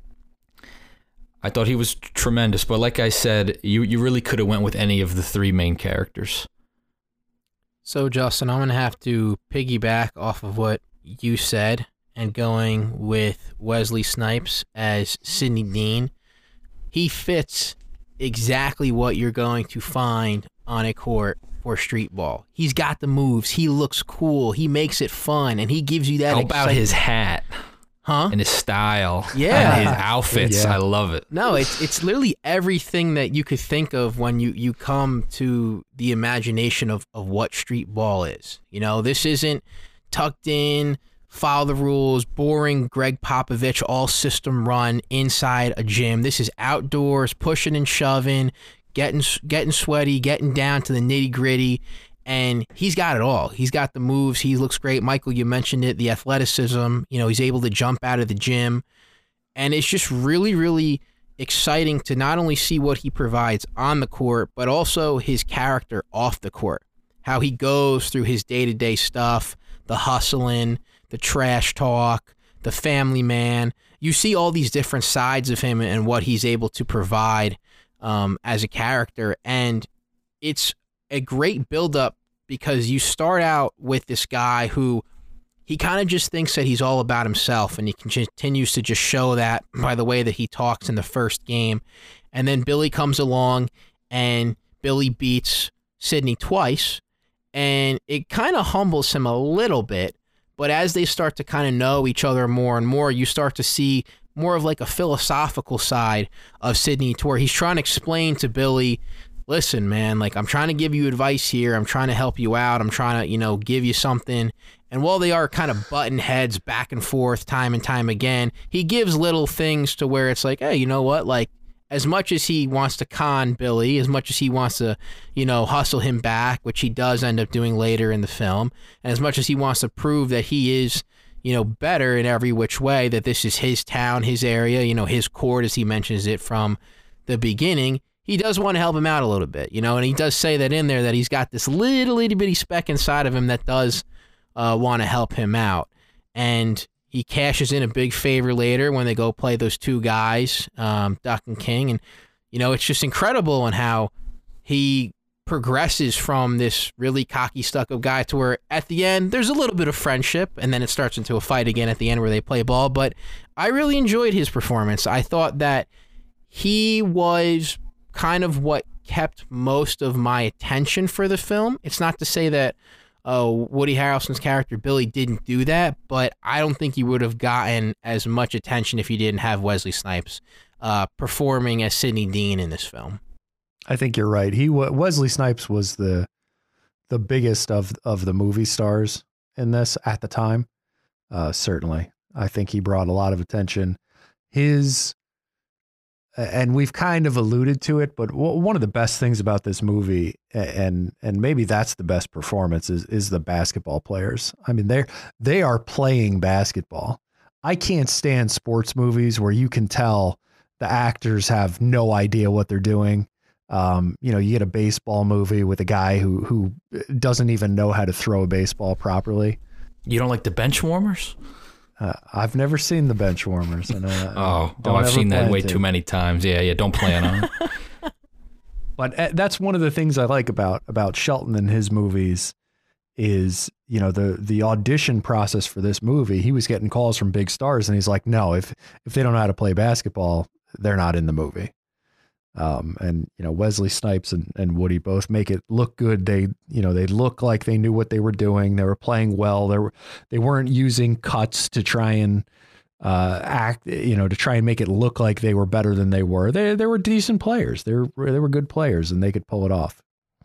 I thought he was tremendous, but like I said, you you really could have went with any of the three main characters. So, Justin, I'm going to have to piggyback off of what you said and going with Wesley Snipes as Sidney Dean. He fits exactly what you're going to find on a court for street ball. He's got the moves. He looks cool. He makes it fun, and he gives you that How excitement. about his hat? Huh? And his style. Yeah. And his outfits. Yeah. I love it. No, it's it's literally everything that you could think of when you, you come to the imagination of, of what street ball is. You know, this isn't tucked in, follow the rules, boring Greg Popovich, all system run inside a gym. This is outdoors, pushing and shoving, getting getting sweaty, getting down to the nitty gritty. And he's got it all. He's got the moves. He looks great. Michael, you mentioned it, the athleticism. You know, he's able to jump out of the gym. And it's just really, really exciting to not only see what he provides on the court, but also his character off the court. How he goes through his day-to-day stuff, the hustling, the trash talk, the family man. You see all these different sides of him and what he's able to provide um, as a character. And it's a great buildup because you start out with this guy who he kind of just thinks that he's all about himself, and he continues to just show that by the way that he talks in the first game. And then Billy comes along, and Billy beats Sidney twice, and it kind of humbles him a little bit. But as they start to kind of know each other more and more, you start to see more of like a philosophical side of Sidney, to where he's trying to explain to Billy, listen, man, like I'm trying to give you advice here. I'm trying to help you out. I'm trying to, you know, give you something. And while they are kind of button heads back and forth time and time again, he gives little things to where it's like, hey, you know what? Like, as much as he wants to con Billy, as much as he wants to, you know, hustle him back, which he does end up doing later in the film, and as much as he wants to prove that he is, you know, better in every which way, that this is his town, his area, you know, his court, as he mentions it from the beginning, he does want to help him out a little bit, you know, and he does say that in there, that he's got this little, little bitty speck inside of him that does uh, want to help him out. And he cashes in a big favor later when they go play those two guys, um, Duck and King. And, you know, it's just incredible in how he progresses from this really cocky, stuck-up guy to where at the end there's a little bit of friendship, and then it starts into a fight again at the end where they play ball. But I really enjoyed his performance. I thought that he was kind of what kept most of my attention for the film. It's not to say that Uh, Woody Harrelson's character, Billy, didn't do that, but I don't think he would have gotten as much attention if he didn't have Wesley Snipes uh, performing as Sidney Dean in this film. I think you're right. He Wesley Snipes was the the biggest of, of the movie stars in this at the time. Uh, certainly. I think he brought a lot of attention. His, and we've kind of alluded to it, but one of the best things about this movie, and and maybe that's the best performance, is is the basketball players. I mean, they're they are playing basketball. I can't stand sports movies where you can tell the actors have no idea what they're doing. Um, you know, you get a baseball movie with a guy who who doesn't even know how to throw a baseball properly. You don't like the bench warmers? Uh, I've never seen the bench warmers. And, uh, oh, oh, I've seen that way to. too many times. Yeah, yeah. Don't plan on it. But uh, that's one of the things I like about about Shelton and his movies is, you know, the the audition process for this movie. He was getting calls from big stars, and he's like, no, if if they don't know how to play basketball, they're not in the movie. Um, and, you know, Wesley Snipes and, and Woody both make it look good. They, you know, they look like they knew what they were doing. They were playing well. They were, they weren't using cuts to try and uh, act, you know, to try and make it look like they were better than they were. They, they were decent players. They were, they were good players, and they could pull it off.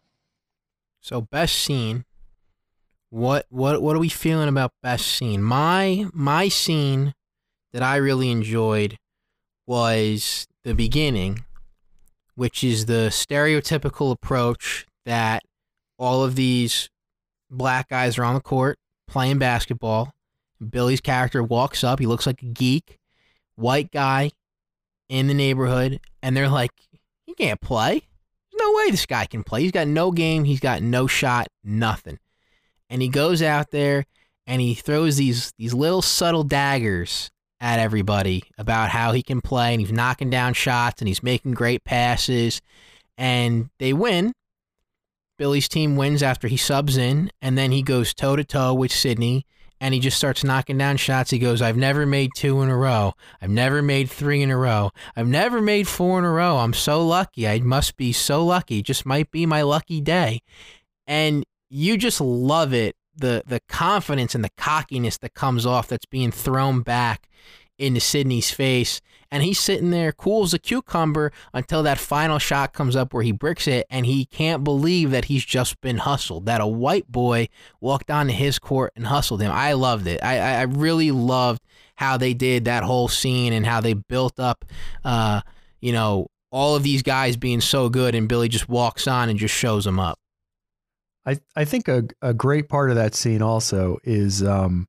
So best scene. What, what, what are we feeling about best scene? My, my scene that I really enjoyed was the beginning, which is the stereotypical approach that all of these black guys are on the court playing basketball. Billy's character walks up. He looks like a geek, white guy in the neighborhood, and they're like, he can't play. There's no way this guy can play. He's got no game. He's got no shot, nothing. And he goes out there, and he throws these these little subtle daggers at everybody about how he can play, and he's knocking down shots, and he's making great passes, and they win. Billy's team wins after he subs in, and then he goes toe-to-toe with Sidney, and he just starts knocking down shots. He goes, I've never made two in a row. I've never made three in a row. I've never made four in a row. I'm so lucky. I must be so lucky. It just might be my lucky day. And you just love it, the the confidence and the cockiness that comes off that's being thrown back into Sidney's face, and he's sitting there cool as a cucumber until that final shot comes up where he bricks it, and he can't believe that he's just been hustled, that a white boy walked onto his court and hustled him. I loved it. I, I really loved how they did that whole scene and how they built up, uh, you know, all of these guys being so good, and Billy just walks on and just shows them up. I, I think a, a great part of that scene also is um,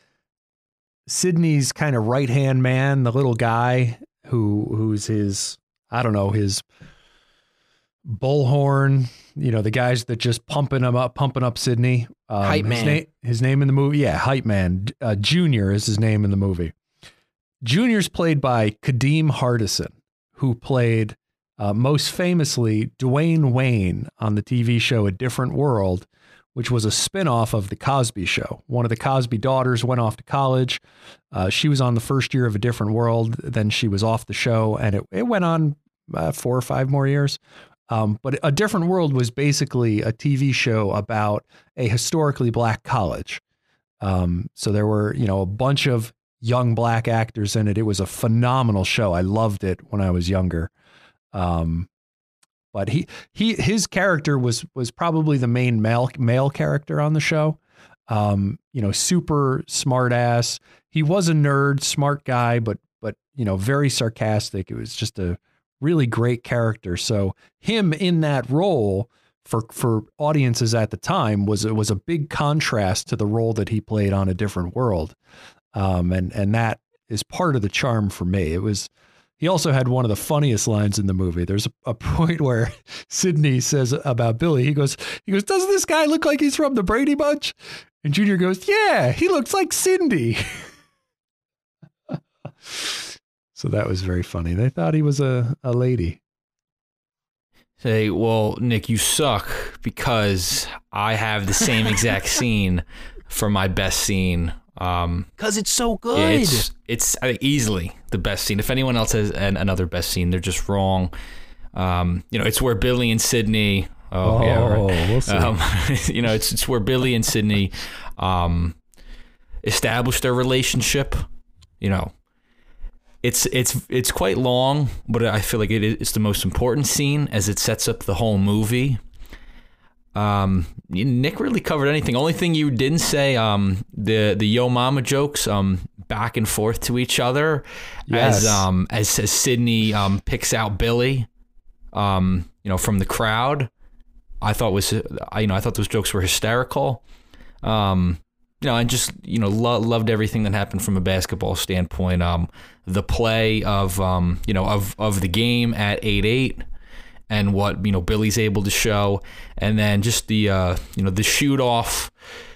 Sidney's kind of right-hand man, the little guy who who's his, I don't know, his bullhorn, you know, the guys that just pumping him up, pumping up Sidney. Um, Hype his man. Na- his name in the movie, yeah, Hype Man. Uh, Junior is his name in the movie. Junior's played by Kadeem Hardison, who played uh, most famously Dwayne Wayne on the T V show A Different World, which was a spinoff of The Cosby Show. One of the Cosby daughters went off to college. Uh, she was on the first year of A Different World. Then she was off the show, and it, it went on uh, four or five more years. Um, but A Different World was basically a T V show about a historically black college. Um, so there were, you know, a bunch of young black actors in it. It was a phenomenal show. I loved it when I was younger. Um, but he he his character was was probably the main male male character on the show. Um, you know, super smart ass. He was a nerd, smart guy, but but you know, very sarcastic. It was just a really great character. So him in that role for for audiences at the time was it was a big contrast to the role that he played on A Different World. Um, and and that is part of the charm for me. It was. He also had one of the funniest lines in the movie. There's a, a point where Sidney says about Billy, he goes, he goes, doesn't this guy look like he's from the Brady Bunch? And Junior goes, yeah, he looks like Cindy. So that was very funny. They thought he was a, a lady. Say, well, Nick, you suck because I have the same exact scene for my best scene. Um, Cause it's so good. Yeah, it's it's I think easily the best scene. If anyone else has an, another best scene, they're just wrong. Um, you know, it's where Billy and Sidney. Oh, oh yeah, right. We'll see. Um, you know, it's it's where Billy and Sidney um, establish their relationship. You know, it's it's it's quite long, but I feel like it, it's the most important scene as it sets up the whole movie. Um, Nick really covered anything. Only thing you didn't say, um, the the Yo Mama jokes, um, back and forth to each other, yes. as um as, as Sidney um picks out Billy, um, you know, from the crowd. I thought was I you know I thought those jokes were hysterical. Um, you know, and just you know lo- loved everything that happened from a basketball standpoint. Um, the play of um you know of of the game at eight eight. And what you know Billy's able to show, and then just the uh, you know the shoot off,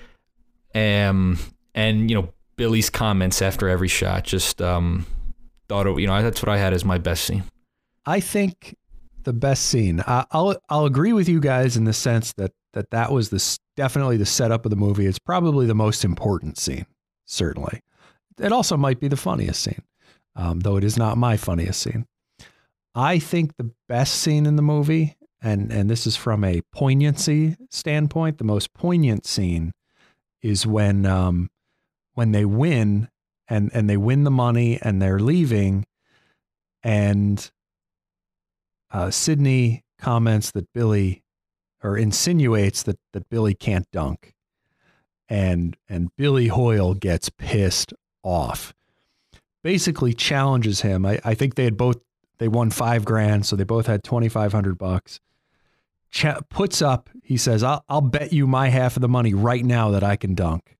um, and you know Billy's comments after every shot. Just um, thought it, you know that's what I had as my best scene. I think the best scene. I, I'll I'll agree with you guys in the sense that that that was the definitely the setup of the movie. It's probably the most important scene. Certainly, it also might be the funniest scene, um, though it is not my funniest scene. I think the best scene in the movie, and, and this is from a poignancy standpoint, the most poignant scene is when um, when they win and, and they win the money and they're leaving, and uh, Sidney comments that Billy, or insinuates that, that Billy can't dunk, and and Billy Hoyle gets pissed off, basically challenges him. I, I think they had both. They won five grand, so they both had twenty-five hundred bucks. Ch- puts up, he says, I'll, I'll bet you my half of the money right now that I can dunk.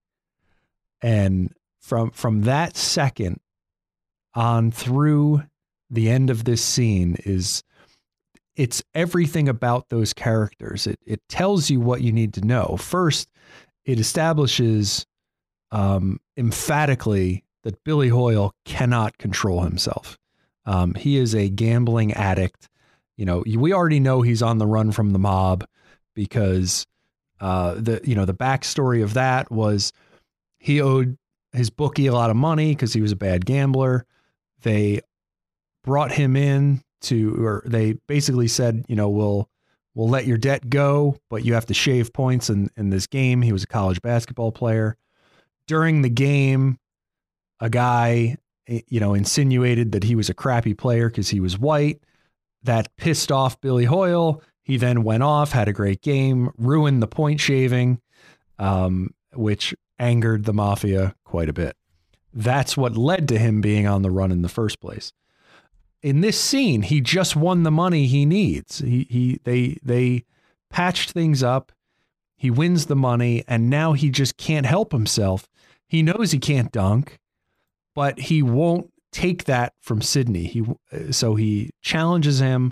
And from, from that second on through the end of this scene is, it's everything about those characters. It, it tells you what you need to know. First, it establishes um, emphatically that Billy Hoyle cannot control himself. Um, he is a gambling addict. You know, we already know he's on the run from the mob because uh, the, you know, the backstory of that was he owed his bookie a lot of money because he was a bad gambler. They brought him in to, or they basically said, you know, we'll, we'll let your debt go, but you have to shave points in, in this game. He was a college basketball player. During the game, a guy, you know, insinuated that he was a crappy player because he was white. That pissed off Billy Hoyle. He then went off, had a great game, ruined the point shaving, um, which angered the mafia quite a bit. That's what led to him being on the run in the first place. In this scene, he just won the money he needs. He he they they patched things up. He wins the money, and now he just can't help himself. He knows he can't dunk, but he won't take that from Sidney. He so he challenges him.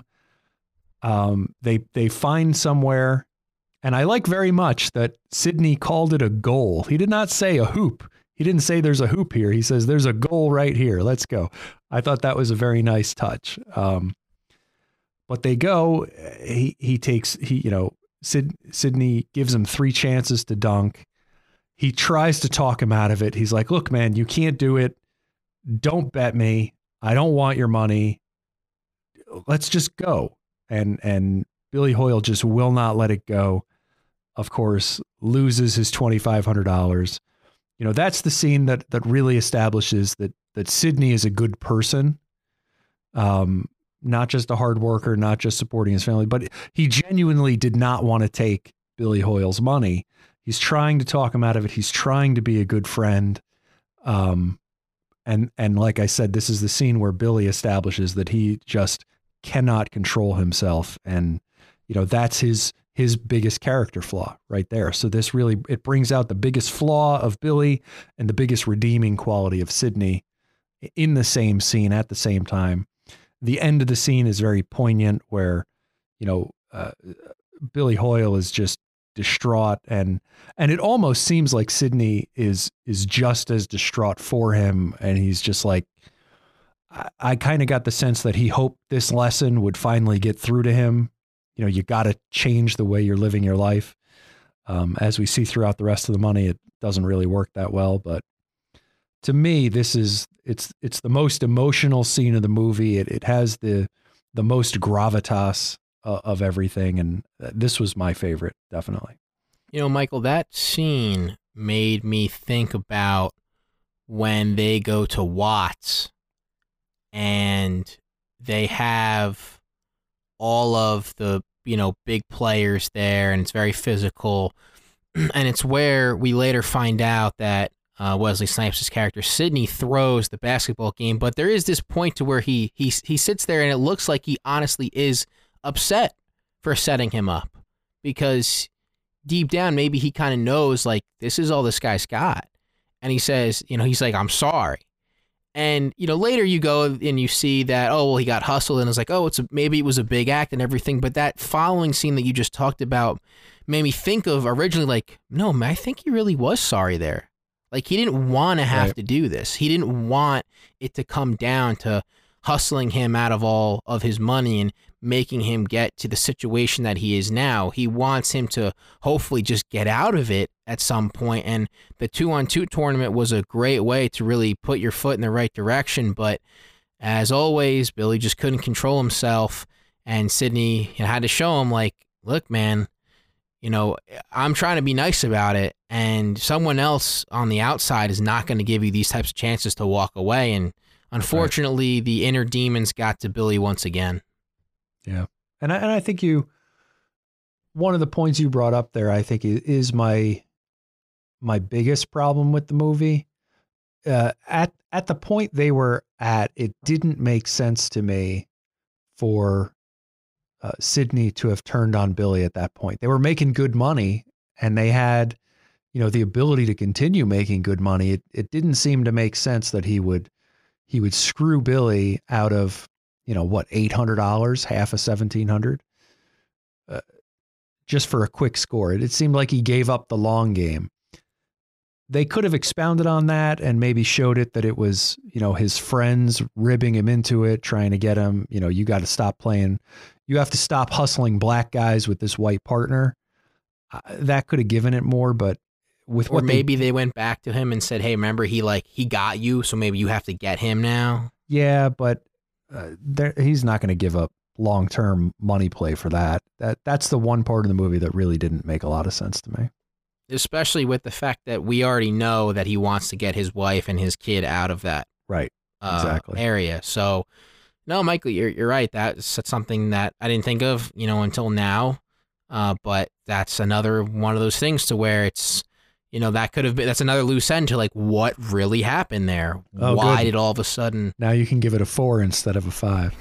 Um, they they find somewhere, and I like very much that Sidney called it a goal. He did not say a hoop. He didn't say there's a hoop here. He says there's a goal right here. Let's go. I thought that was a very nice touch. Um, but they go. He he takes he you know Sid, Sidney gives him three chances to dunk. He tries to talk him out of it. He's like, look, man, you can't do it. Don't bet me. I don't want your money. Let's just go. And and Billy Hoyle just will not let it go. Of course, loses his twenty-five hundred dollars. you know, that's the scene that that really establishes that that Sidney is a good person, um, not just a hard worker, not just supporting his family, but he genuinely did not want to take Billy Hoyle's money. He's trying to talk him out of it. He's trying to be a good friend. Um, and and like I said, this is the scene where Billy establishes that he just cannot control himself, and you know that's his his biggest character flaw right there. So this really, it brings out the biggest flaw of Billy and the biggest redeeming quality of Sidney in the same scene at the same time. The end of the scene is very poignant, where you know uh, Billy Hoyle is just distraught, and and it almost seems like Sidney is is just as distraught for him, and he's just like, I, I kind of got the sense that he hoped this lesson would finally get through to him. You know, you got to change the way you're living your life. Um, as we see throughout the rest of the money, it doesn't really work that well. But to me, this is it's it's the most emotional scene of the movie. It it has the the most gravitas uh, of everything, and this was my favorite, definitely. You know, Michael, that scene made me think about when they go to Watts and they have all of the, you know, big players there, and it's very physical. And it's where we later find out that uh, Wesley Snipes' character Sidney throws the basketball game, but there is this point to where he he he sits there, and it looks like he honestly is upset for setting him up, because deep down maybe he kind of knows, like, this is all this guy's got. And he says, you know, he's like, I'm sorry. And, you know, later you go and you see that, oh, well, he got hustled, and it's like, oh, it's a, maybe it was a big act and everything. But that following scene that you just talked about made me think of originally, like, no, man, I think he really was sorry there. Like, he didn't want to have Right. to do this. He didn't want it to come down to hustling him out of all of his money and making him get to the situation that he is now. He wants him to hopefully just get out of it at some point. And the two-on-two tournament was a great way to really put your foot in the right direction. But as always, Billy just couldn't control himself, and Sidney had to show him, like, look, man, you know, I'm trying to be nice about it, and someone else on the outside is not going to give you these types of chances to walk away. And unfortunately, right. the inner demons got to Billy once again. Yeah. And I, and I think you, one of the points you brought up there, I think is my, my biggest problem with the movie. Uh, at, at the point they were at, it didn't make sense to me for uh, Sidney to have turned on Billy at that point. They were making good money, and they had, you know, the ability to continue making good money. It, it didn't seem to make sense that he would, he would screw Billy out of, you know, what, eight hundred dollars, half of seventeen hundred dollars, uh, just for a quick score. It, it seemed like he gave up the long game. They could have expounded on that and maybe showed it that it was, you know, his friends ribbing him into it, trying to get him, you know, you got to stop playing. You have to stop hustling black guys with this white partner. Uh, that could have given it more, but with or what maybe they, they went back to him and said, hey, remember, he like, he got you, so maybe you have to get him now. Yeah, but Uh, there, he's not going to give up long-term money play for that. That that's the one part of the movie that really didn't make a lot of sense to me. Especially with the fact that we already know that he wants to get his wife and his kid out of that right uh, exactly area. So, no, Michael, you're you're right. That's something that I didn't think of, you know, until now. Uh, but that's another one of those things to where it's, you know, that could have been, that's another loose end to, like, what really happened there. Oh, Why good. did all of a sudden... Now you can give it a four instead of a five.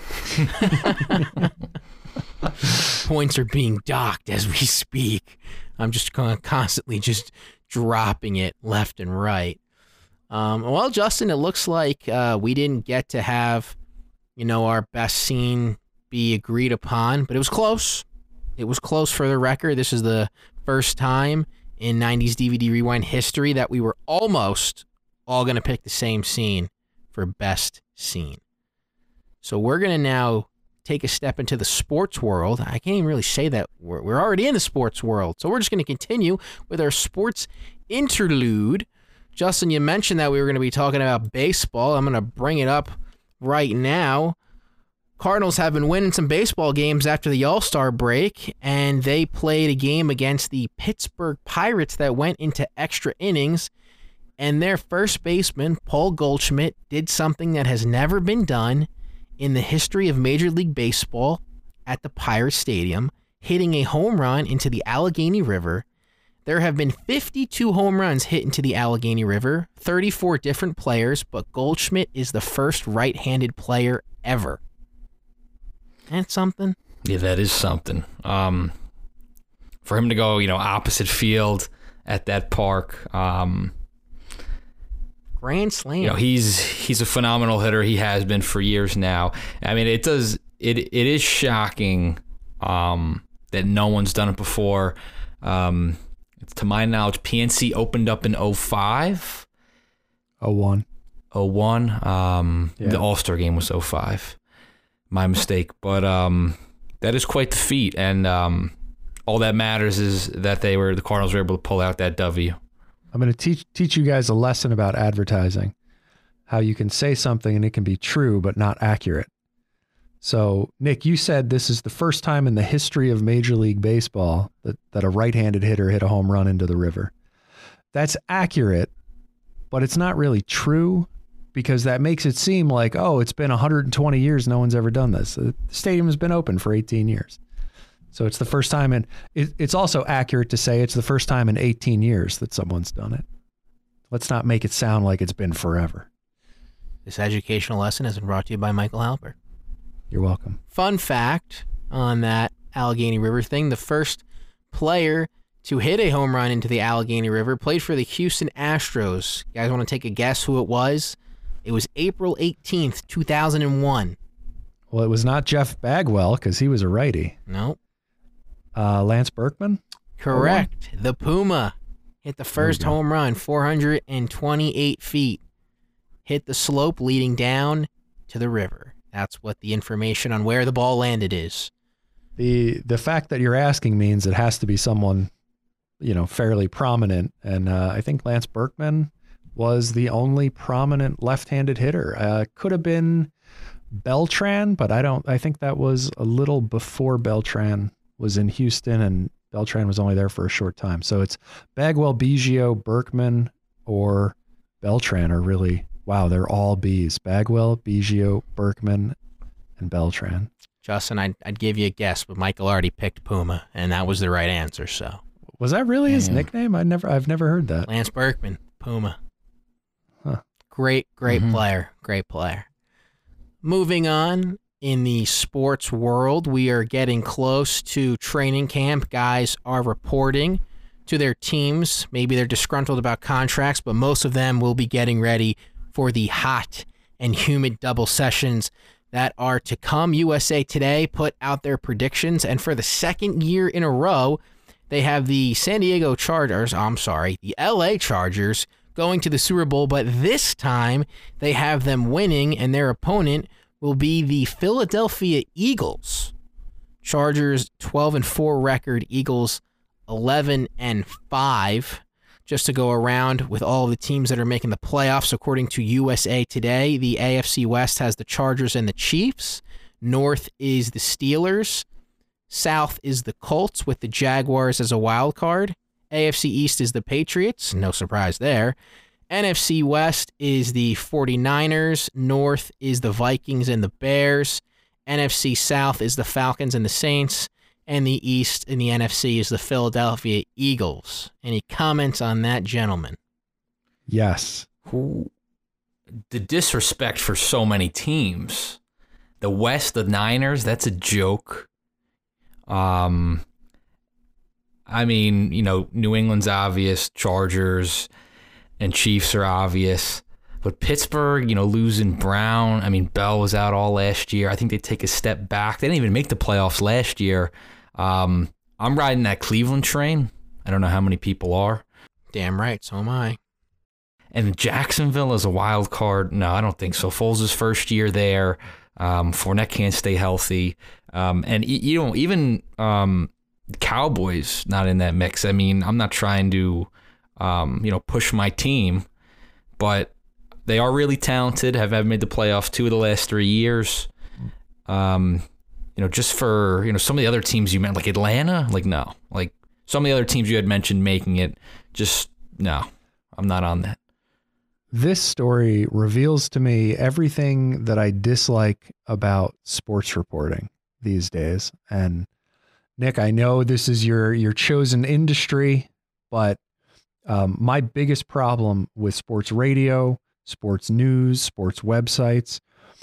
Points are being docked as we speak. I'm just con- constantly just dropping it left and right. Um, well, Justin, it looks like uh, we didn't get to have, you know, our best scene be agreed upon, but it was close. It was close for the record. This is the first time in nineties D V D Rewind history that we were almost all going to pick the same scene for best scene. So we're going to now take a step into the sports world. I can't even really say that. We're, we're already in the sports world. So we're just going to continue with our sports interlude. Justin, you mentioned that we were going to be talking about baseball. I'm going to bring it up right now. Cardinals have been winning some baseball games after the All-Star break, and they played a game against the Pittsburgh Pirates that went into extra innings. And their first baseman, Paul Goldschmidt, did something that has never been done in the history of Major League Baseball at the Pirates Stadium, hitting a home run into the Allegheny River. There have been fifty-two home runs hit into the Allegheny River, thirty-four different players, but Goldschmidt is the first right-handed player ever. That's something. Yeah, that is something. Um, for him to go, you know, opposite field at that park, um, Grand slam. You know, he's he's a phenomenal hitter. He has been for years now. I mean, it does it it is shocking um, that no one's done it before. Um, to my knowledge, P N C opened up in oh five. oh one. oh one. Um, Yeah. The All-Star game was oh five. My mistake. But um, that is quite the feat. And um, all that matters is that they were the Cardinals were able to pull out that W. I'm going to teach teach you guys a lesson about advertising, how you can say something and it can be true but not accurate. So, Nick, you said this is the first time in the history of Major League Baseball that, that a right-handed hitter hit a home run into the river. That's accurate, but it's not really true because that makes it seem like, oh, it's been one hundred twenty years, no one's ever done this. The stadium has been open for eighteen years. So it's the first time, and it, it's also accurate to say it's the first time in eighteen years that someone's done it. Let's not make it sound like it's been forever. This educational lesson has been brought to you by Michael Halper. You're welcome. Fun fact on that Allegheny River thing, the first player to hit a home run into the Allegheny River played for the Houston Astros. You guys want to take a guess who it was? It was April eighteenth, two thousand one. Well, it was not Jeff Bagwell because he was a righty. Nope. Uh, Lance Berkman? Correct. The Puma hit the first home run, four hundred twenty-eight feet. Hit the slope leading down to the river. That's what the information on where the ball landed is. The the fact that you're asking means it has to be someone, you know, fairly prominent. And uh, I think Lance Berkman was the only prominent left-handed hitter. Uh, could have been Beltran, but I don't. I think that was a little before Beltran was in Houston, and Beltran was only there for a short time. So it's Bagwell, Biggio, Berkman, or Beltran are really, wow, they're all B's. Bagwell, Biggio, Berkman, and Beltran. Justin, I'd, I'd give you a guess, but Michael already picked Puma, and that was the right answer. So Was that really his Yeah. nickname? I never, I've never heard that. Lance Berkman, Puma. Huh. Great, great Mhm. player. Great player. Moving on in the sports world, we are getting close to training camp. Guys are reporting to their teams. Maybe they're disgruntled about contracts, but most of them will be getting ready for the hot and humid double sessions that are to come. U S A Today put out their predictions, and for the second year in a row, they have the San Diego Chargers, I'm sorry, the L A Chargers going to the Super Bowl, but this time they have them winning, and their opponent will be the Philadelphia Eagles. Chargers twelve and four record, Eagles eleven and five. Just to go around with all the teams that are making the playoffs, according to U S A Today, the A F C West has the Chargers and the Chiefs. North is the Steelers. South is the Colts with the Jaguars as a wild card. A F C East is the Patriots. No surprise there. N F C West is the 49ers. North is the Vikings and the Bears. N F C South is the Falcons and the Saints. And the East in the N F C is the Philadelphia Eagles. Any comments on that, gentlemen? Yes. Who the disrespect for so many teams. The West, the Niners, that's a joke. Um, I mean, you know, New England's obvious, Chargers and Chiefs are obvious. But Pittsburgh, you know, losing Brown. I mean, Bell was out all last year. I think they take a step back. They didn't even make the playoffs last year. Um, I'm riding that Cleveland train. I don't know how many people are. Damn right, so am I. And Jacksonville is a wild card. No, I don't think so. Foles' first year there. Um, Fournette can't stay healthy. Um, and, you know, even um, Cowboys not in that mix. I mean, I'm not trying to, um, you know, push my team, but they are really talented, have, have made the playoffs two of the last three years. Um, you know, just for, you know, some of the other teams you meant, like Atlanta, like, no. Like, some of the other teams you had mentioned making it, just, no. I'm not on that. this story reveals to me everything that I dislike about sports reporting these days. And Nick, I know this is your, your chosen industry, but um, my biggest problem with sports radio, sports news, sports websites,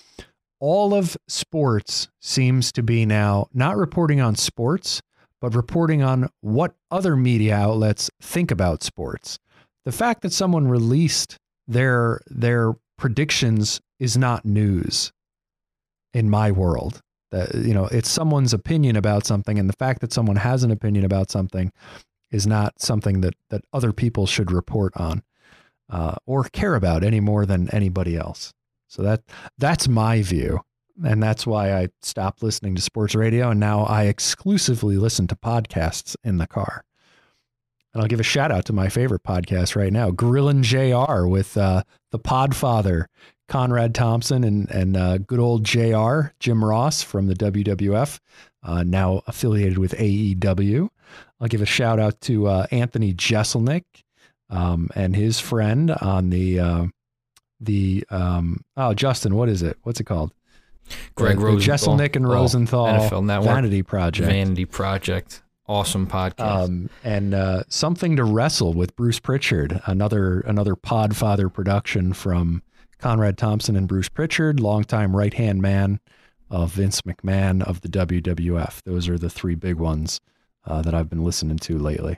all of sports seems to be now not reporting on sports, but reporting on what other media outlets think about sports. The fact that someone released their their predictions is not news in my world. That, you know, it's someone's opinion about something, and the fact that someone has an opinion about something is not something that that other people should report on uh, or care about any more than anybody else. So that that's my view, and that's why I stopped listening to sports radio, and now I exclusively listen to podcasts in the car. And I'll give a shout out to my favorite podcast right now, Grillin' J R, with uh, the Podfather, Conrad Thompson, and and uh, good old J R, Jim Ross from the W W F, uh, now affiliated with A E W. I'll give a shout out to uh, Anthony Jeselnik um, and his friend on the uh, the um, oh Justin, what is it? What's it called? Greg the, Rosenthal. The Jeselnik and Oh, Rosenthal N F L Network. Vanity Project. Vanity Project. Awesome podcast. Um, and uh, Something to Wrestle with Bruce Pritchard, another another Podfather production from Conrad Thompson and Bruce Pritchard, longtime right-hand man of Vince McMahon of the W W F. Those are the three big ones uh, that I've been listening to lately.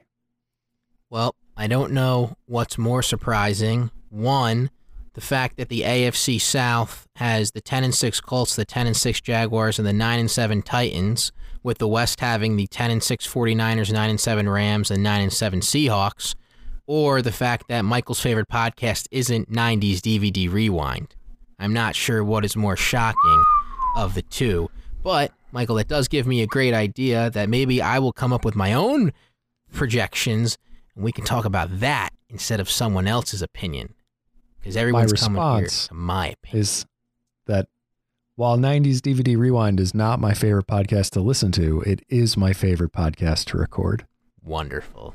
Well, I don't know what's more surprising. One, the fact that the A F C South has the ten and six Colts, the ten and six Jaguars, and the nine and seven Titans, with the West having the ten and six 49ers, nine and seven Rams, and nine and seven Seahawks, or the fact that Michael's favorite podcast isn't nineties D V D Rewind. I'm not sure what is more shocking of the two, but, Michael, that does give me a great idea that maybe I will come up with my own projections, and we can talk about that instead of someone else's opinion, because everyone's coming here to my opinion. Is that while nineties D V D Rewind is not my favorite podcast to listen to, it is my favorite podcast to record. Wonderful.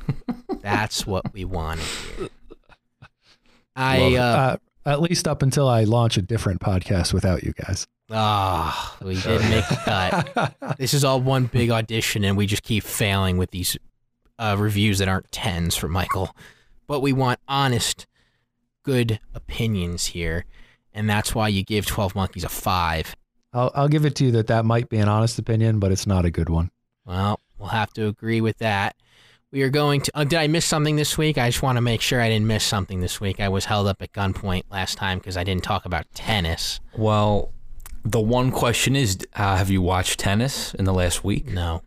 That's what we want to hear. I uh, uh, at least up until I launch a different podcast without you guys. Ah, oh, we did make the cut. This is all one big audition, and we just keep failing with these uh, reviews that aren't tens for Michael. But we want honest, good opinions here, and that's why you give twelve Monkeys a five. I'll I'll give it to you that that might be an honest opinion, but it's not a good one. Well, we'll have to agree with that. We are going to... Uh, did I miss something this week? I just want to make sure I didn't miss something this week. I was held up at gunpoint last time because I didn't talk about tennis. Well, the one question is, uh, have you watched tennis in the last week? No.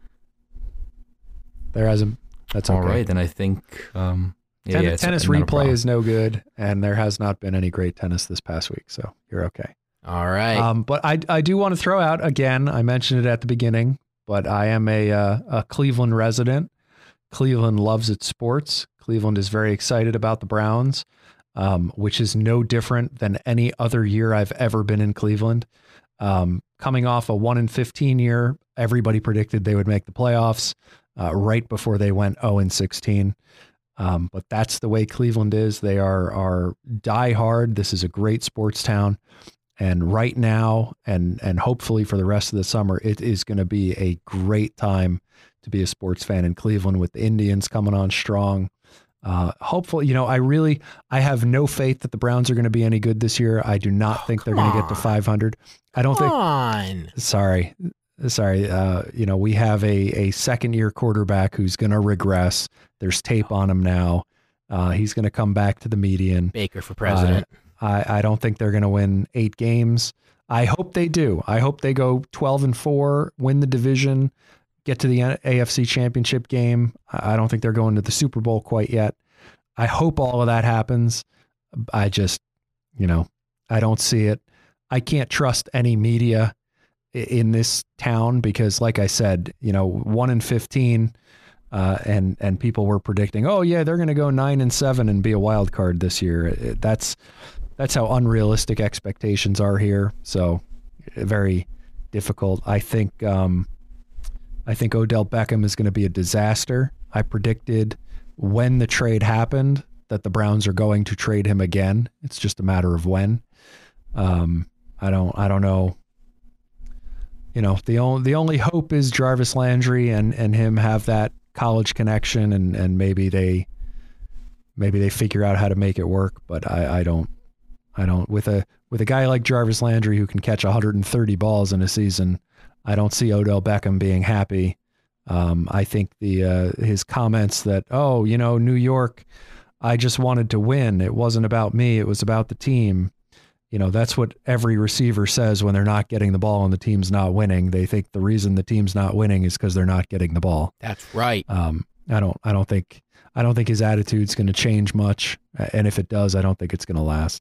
There hasn't... That's okay. All right, then I think... Um, yeah, Ten- yeah, it's tennis not a replay problem. is no good, and there has not been any great tennis this past week, so you're okay. All right. Um, but I I do want to throw out, again, I mentioned it at the beginning, but I am a uh, a Cleveland resident. Cleveland loves its sports. Cleveland is very excited about the Browns, um, which is no different than any other year I've ever been in Cleveland. Um, coming off a one and fifteen year, everybody predicted they would make the playoffs uh, right before they went oh and sixteen. Um, but that's the way Cleveland is. They are are die hard. This is a great sports town. And right now, and and hopefully for the rest of the summer, it is going to be a great time to be a sports fan in Cleveland with the Indians coming on strong. Uh, hopefully, you know, I really, I have no faith that the Browns are going to be any good this year. I do not Oh, think they're come going to get to on. five hundred. I don't Come think, on. sorry, sorry. Uh, you know, we have a, a second year quarterback who's going to regress. There's tape on him now. Uh, he's going to come back to the median. Baker for president. I, I don't think they're going to win eight games. I hope they do. I hope they go twelve and four, win the division, get to the A F C Championship game. I don't think they're going to the Super Bowl quite yet. I hope all of that happens. I just, you know, I don't see it. I can't trust any media i- in this town because, like I said, you know, one and fifteen, uh, and and people were predicting, oh yeah, they're going to go nine and seven and be a wild card this year. It- That's that's how unrealistic expectations are here. So very difficult. I think. Um, I think Odell Beckham is going to be a disaster. I predicted when the trade happened that the Browns are going to trade him again. It's just a matter of when. Um, I don't I don't know. You know, the only the only hope is Jarvis Landry and, and him have that college connection, and, and maybe they maybe they figure out how to make it work. But I, I don't I don't with a with a guy like Jarvis Landry who can catch one hundred thirty balls in a season, I don't see Odell Beckham being happy. Um, I think the uh, his comments that, oh, you know, New York, I just wanted to win. It wasn't about me. It was about the team. You know, that's what every receiver says when they're not getting the ball and the team's not winning. They think the reason the team's not winning is because they're not getting the ball. That's right. Um, I don't. I don't think. I don't think his attitude's going to change much. And if it does, I don't think it's going to last.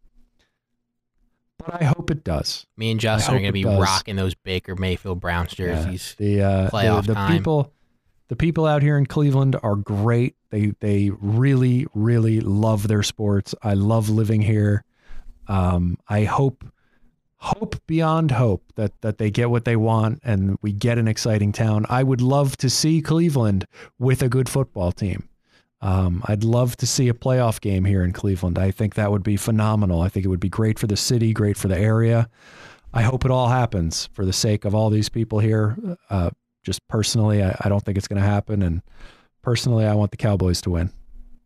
But I hope it does. Me and Justin are going to be does. rocking those Baker Mayfield Browns jerseys. Yeah. The uh, playoff the, the time. people, the people out here in Cleveland are great. They they really really love their sports. I love living here. Um, I hope, hope beyond hope that, that they get what they want and we get an exciting town. I would love to see Cleveland with a good football team. Um, I'd love to see a playoff game here in Cleveland. I think that would be phenomenal. I think it would be great for the city, great for the area. I hope it all happens for the sake of all these people here. Uh, just personally, I, I don't think it's going to happen. And personally, I want the Cowboys to win.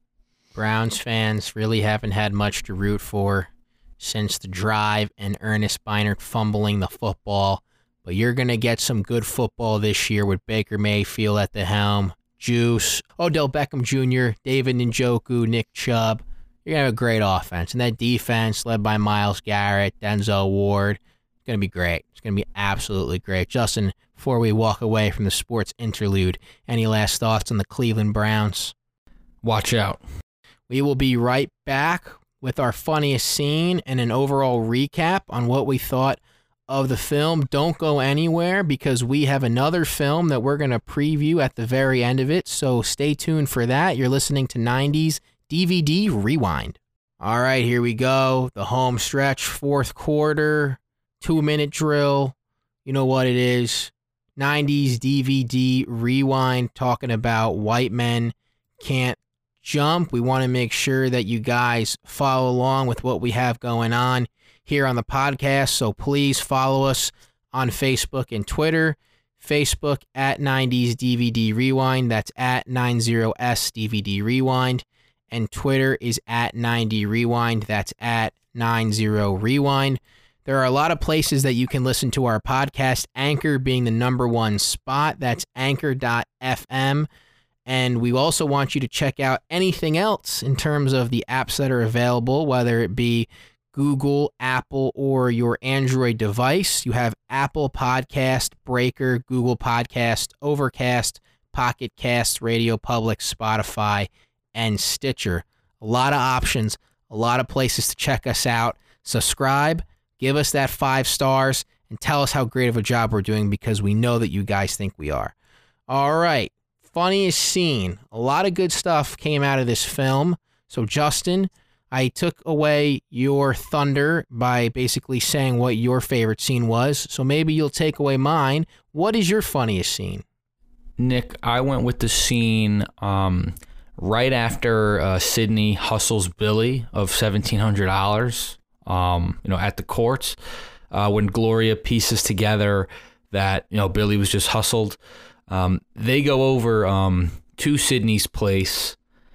Browns fans really haven't had much to root for since the drive and Ernest Bynert fumbling the football. But you're going to get some good football this year with Baker Mayfield at the helm, Juice, Odell Beckham Junior, David Njoku, Nick Chubb. You're going to have a great offense. And that defense led by Myles Garrett, Denzel Ward, it's going to be great. It's going to be absolutely great. Justin, before we walk away from the sports interlude, any last thoughts on the Cleveland Browns? Watch out. We will be right back with our funniest scene and an overall recap on what we thought of the film. Don't go anywhere because we have another film that we're going to preview at the very end of it, so stay tuned for that. You're listening to nineties D V D Rewind. All right, here we go. The home stretch, fourth quarter, two-minute drill. You know what it is. nineties D V D Rewind, talking about White Men Can't Jump. We want to make sure that you guys follow along with what we have going on here on the podcast, so please follow us on Facebook and Twitter. Facebook at nineties D V D Rewind, that's at ninety S D V D Rewind, and Twitter is at ninety Rewind, that's at ninety Rewind. There are a lot of places that you can listen to our podcast, Anchor being the number one spot, that's anchor dot f m. And we also want you to check out anything else in terms of the apps that are available, whether it be Google, Apple, or your Android device. You have Apple Podcast, Breaker, Google Podcast, Overcast, Pocket Cast, Radio Public, Spotify, and Stitcher. A lot of options, a lot of places to check us out. Subscribe, give us that five stars, and tell us how great of a job we're doing because we know that you guys think we are. All right. Funniest scene. A lot of good stuff came out of this film. So, Justin, I took away your thunder by basically saying what your favorite scene was. So maybe you'll take away mine. What is your funniest scene? Nick, I went with the scene um, right after uh, Sydney hustles Billy of seventeen hundred dollars um, you know, at the courts, uh, when Gloria pieces together that, you know, Billy was just hustled. Um, they go over um, to Sydney's place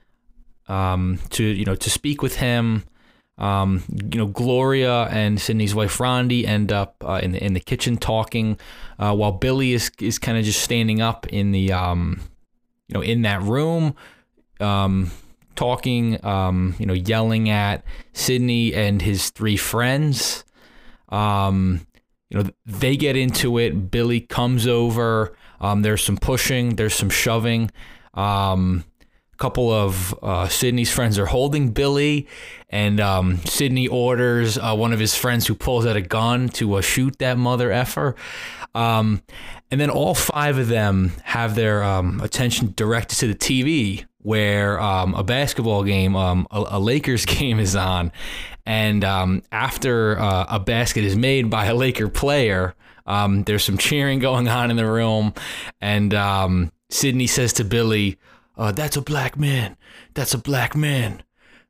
um, to, you know, to speak with him. Um, you know, Gloria and Sydney's wife Rondi end up uh, in the in the kitchen talking, uh, while Billy is is kind of just standing up in the um, you know, in that room, um, talking, um, you know, yelling at Sydney and his three friends. Um, you know, they get into it. Billy comes over. Um, there's some pushing, there's some shoving. Um, a couple of uh, Sydney's friends are holding Billy, and um, Sydney orders uh, one of his friends who pulls out a gun to uh, shoot that mother effer. Um, and then all five of them have their um, attention directed to the T V where um, a basketball game, um, a, a Lakers game is on. And um, after uh, a basket is made by a Laker player, Um, there's some cheering going on in the room, and um, Sydney says to Billy, uh, that's a black man. That's a black man.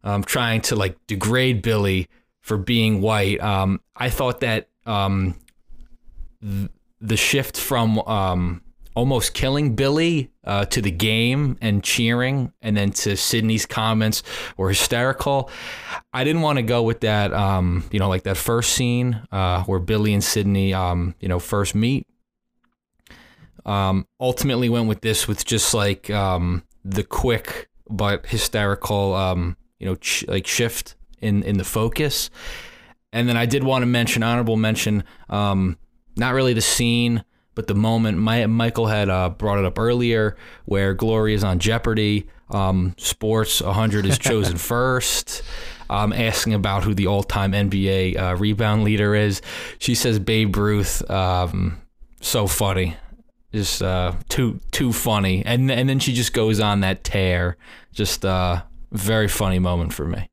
um, trying to like degrade Billy for being white. Um, I thought that um, th- the shift from um, almost killing Billy uh, to the game and cheering, and then to Sydney's comments were hysterical. I didn't want to go with that, um, you know, like that first scene uh, where Billy and Sydney, um, you know, first meet. Um, ultimately went with this with just like um, the quick but hysterical, um, you know, ch- like shift in, in the focus. And then I did want to mention, honorable mention, um, not really the scene, but the moment. My, Michael had uh, brought it up earlier where Gloria is on Jeopardy. Um, Sports one hundred is chosen first. Um, asking about who the all-time N B A uh, rebound leader is. She says Babe Ruth. Um, so funny. Just uh, too too funny. And, and then she just goes on that tear. Just a uh, very funny moment for me.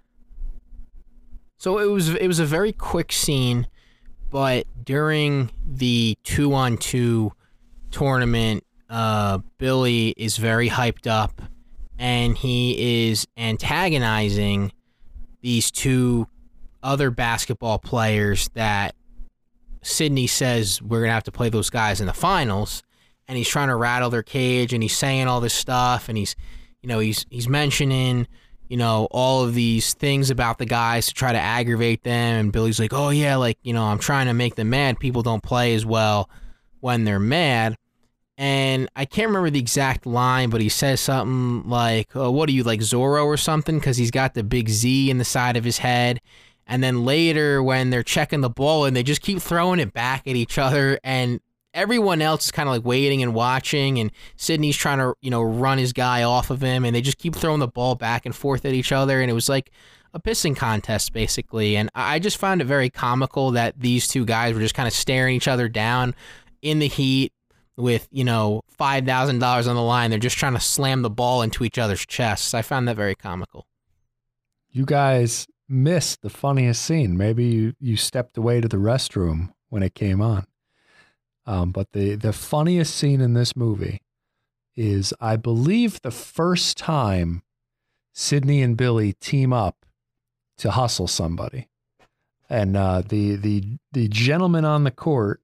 So it was it was a very quick scene. But during the two-on-two tournament, uh, Billy is very hyped up, and he is antagonizing these two other basketball players that Sydney says we're going to have to play those guys in the finals, and he's trying to rattle their cage, and he's saying all this stuff, and he's, you know, he's he's mentioning, you know, all of these things about the guys to try to aggravate them. And Billy's like, oh, yeah, like, you know, I'm trying to make them mad. People don't play as well when they're mad. And I can't remember the exact line, but he says something like, oh, what are you, like Zorro or something? Because he's got the big Z in the side of his head. And then later when they're checking the ball and they just keep throwing it back at each other, and everyone else is kind of like waiting and watching, and Sydney's trying to, you know, run his guy off of him, and they just keep throwing the ball back and forth at each other, and it was like a pissing contest, basically. And I just found it very comical that these two guys were just kind of staring each other down in the heat with, you know, five thousand dollars on the line. They're just trying to slam the ball into each other's chests. I found that very comical. You guys missed the funniest scene. Maybe you, you stepped away to the restroom when it came on. Um, but the, the funniest scene in this movie is, I believe, the first time Sydney and Billy team up to hustle somebody. And uh, the, the, the gentleman on the court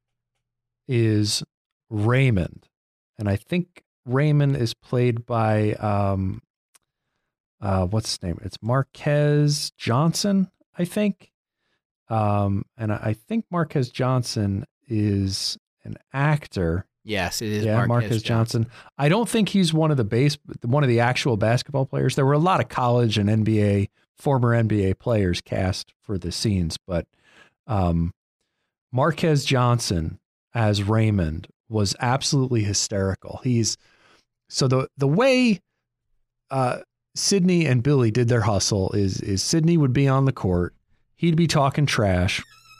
is Raymond. And I think Raymond is played by, um, uh, what's his name? It's Marquez Johnson, I think. Um, and I, I think Marquez Johnson is an actor. Yes, it is. Yeah, Marquez, Marquez Johnson. Johnson. I don't think he's one of the base, one of the actual basketball players. There were a lot of college and N B A, former N B A players cast for the scenes, but um, Marquez Johnson as Raymond was absolutely hysterical. He's so the the way uh, Sydney and Billy did their hustle is is Sydney would be on the court, he'd be talking trash,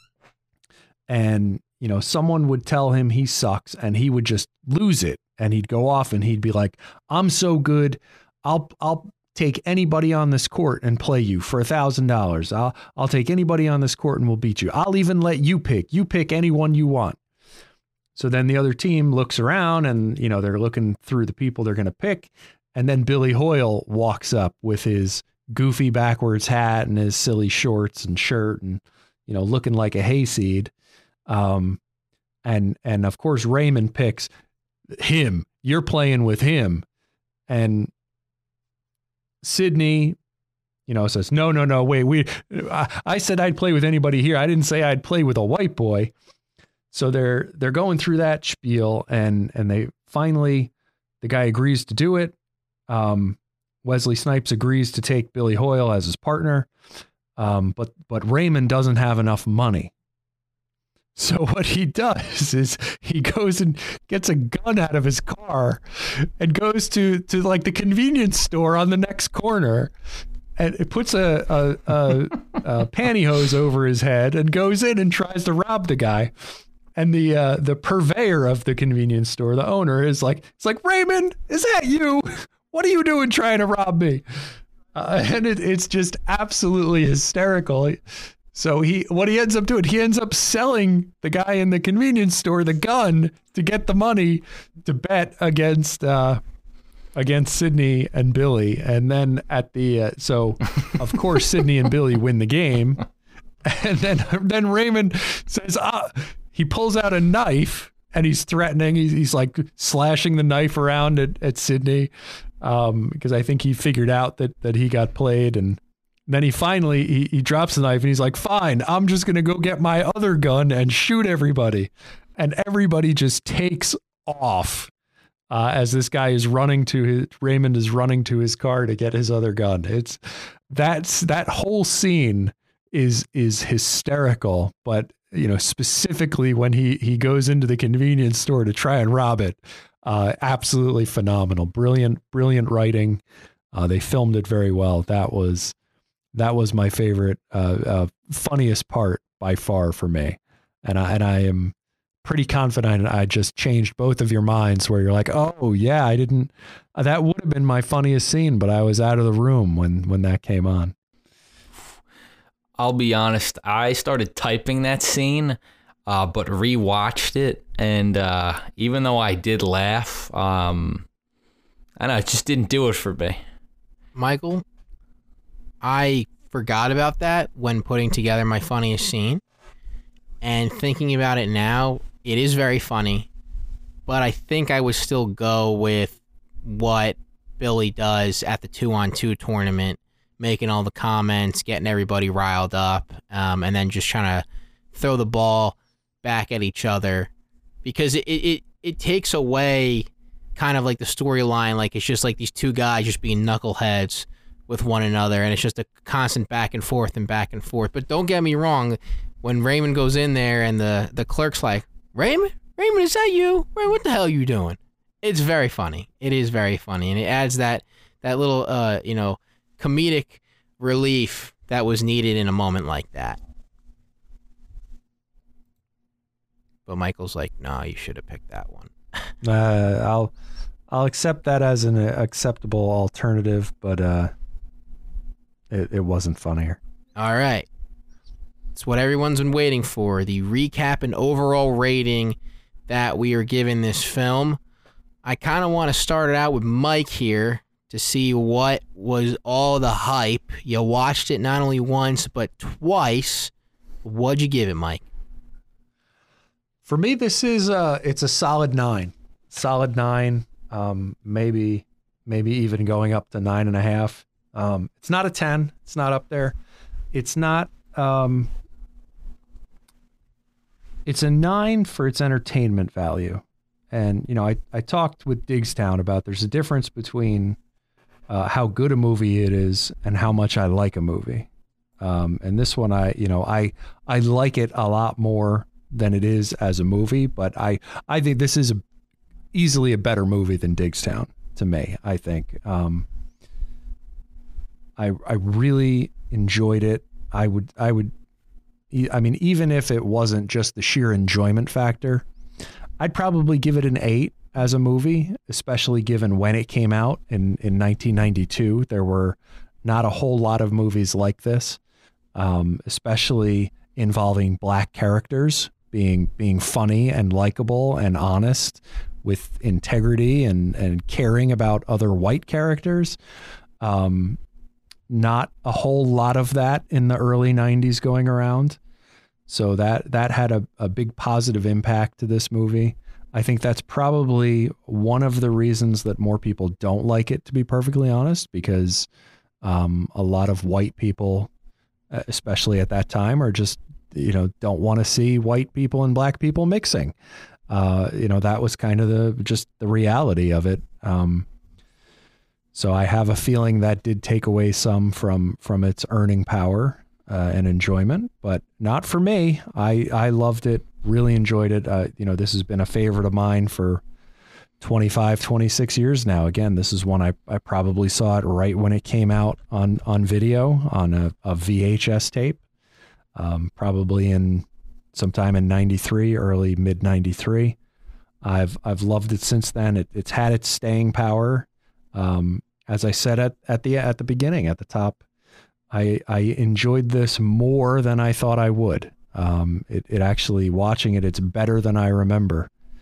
and you know, someone would tell him he sucks and he would just lose it, and he'd go off and he'd be like, I'm so good. I'll, I'll take anybody on this court and play you for a thousand dollars. I'll, I'll take anybody on this court and we'll beat you. I'll even let you pick, you pick anyone you want. So then the other team looks around and, you know, they're looking through the people they're going to pick. And then Billy Hoyle walks up with his goofy backwards hat and his silly shorts and shirt and, you know, looking like a hayseed. Um, and, and of course, Raymond picks him. You're playing with him. And Sydney, you know, says, no, no, no, wait, we, I, I said I'd play with anybody here. I didn't say I'd play with a white boy. So they're, they're going through that spiel, and, and they finally, the guy agrees to do it. Um, Wesley Snipes agrees to take Billy Hoyle as his partner. Um, but, but Raymond doesn't have enough money. So what he does is he goes and gets a gun out of his car and goes to, to like the convenience store on the next corner, and it puts a, a, a, a pantyhose over his head and goes in and tries to rob the guy. And the, uh, the purveyor of the convenience store, the owner, is like, it's like, Raymond, is that you? What are you doing trying to rob me? Uh, and it, it's just absolutely hysterical. So he, what he ends up doing, he ends up selling the guy in the convenience store the gun to get the money to bet against, uh, against Sidney and Billy. And then at the, uh, so of course, Sidney and Billy win the game. And then, then Raymond says, ah, he pulls out a knife and he's threatening. He's, he's like slashing the knife around at, at Sidney. Um, because I think he figured out that, that he got played. And then he finally, he, he drops the knife and he's like, fine, I'm just going to go get my other gun and shoot everybody. And everybody just takes off. Uh, as this guy is running to his, Raymond is running to his car to get his other gun. It's that's that whole scene is is hysterical. But you know, specifically when he he goes into the convenience store to try and rob it, uh, absolutely phenomenal, brilliant, brilliant writing. Uh, they filmed it very well. That was that was my favorite, uh, uh, funniest part by far for me, and I and I am. pretty confident I just changed both of your minds where you're like, oh yeah, I didn't, that would have been my funniest scene, but I was out of the room when, when that came on. I'll be honest. I started typing that scene, uh, but rewatched it. And, uh, even though I did laugh, um, I don't know, it just didn't do it for me. Michael, I forgot about that when putting together my funniest scene. And thinking about it now, it is very funny, but I think I would still go with what Billy does at the two-on-two tournament, making all the comments, getting everybody riled up, um, and then just trying to throw the ball back at each other, because it, it, it takes away kind of like the storyline, like it's just like these two guys just being knuckleheads with one another, and it's just a constant back and forth and back and forth. But don't get me wrong, when Raymond goes in there and the, the clerk's like, Raymond, Raymond, is that you? Raymond, what the hell are you doing? It's very funny. It is very funny. And it adds that, that little, uh, you know, comedic relief that was needed in a moment like that. But Michael's like, no, you should have picked that one. uh, I'll, I'll accept that as an acceptable alternative, but uh, it, it wasn't funnier. All right. It's what everyone's been waiting for, the recap and overall rating that we are giving this film. I kind of want to start it out with Mike here to see what was all the hype. You watched it not only once, but twice. What'd you give it, Mike? For me, this is uh it's a solid nine. Solid nine, um, maybe maybe even going up to nine and a half. Um, it's not a ten. It's not up there. It's not... Um, It's a nine for its entertainment value. And, you know, I, I talked with Diggstown about there's a difference between uh, how good a movie it is and how much I like a movie. Um, and this one, I, you know, I, I like it a lot more than it is as a movie, but I, I think this is a, easily a better movie than Diggstown to me, I think. Um, I, I really enjoyed it. I would, I would, I mean, even if it wasn't just the sheer enjoyment factor, I'd probably give it an eight as a movie, especially given when it came out in, in nineteen ninety-two. There were not a whole lot of movies like this, um, especially involving black characters being being funny and likable and honest with integrity and, and caring about other white characters. Um, not a whole lot of that in the early nineties going around. So that that had a, a big positive impact to this movie. I think that's probably one of the reasons that more people don't like it, to be perfectly honest, because um, a lot of white people, especially at that time, are just, you know, don't want to see white people and black people mixing. Uh, you know, that was kind of the just the reality of it. Um, so I have a feeling that did take away some from from its earning power. Uh, and enjoyment, but not for me. I, I loved it, really enjoyed it. Uh, you know, this has been a favorite of mine for twenty-five, twenty-six years now. Again, this is one I, I probably saw it right when it came out on, on video, on a, a V H S tape, um, probably in sometime in ninety-three, early mid ninety-three. I've, I've loved it since then. It, it's had its staying power. Um, as I said at, at the, at the beginning, at the top, I, I enjoyed this more than I thought I would. Um, it, it actually, watching it, it's better than I remember.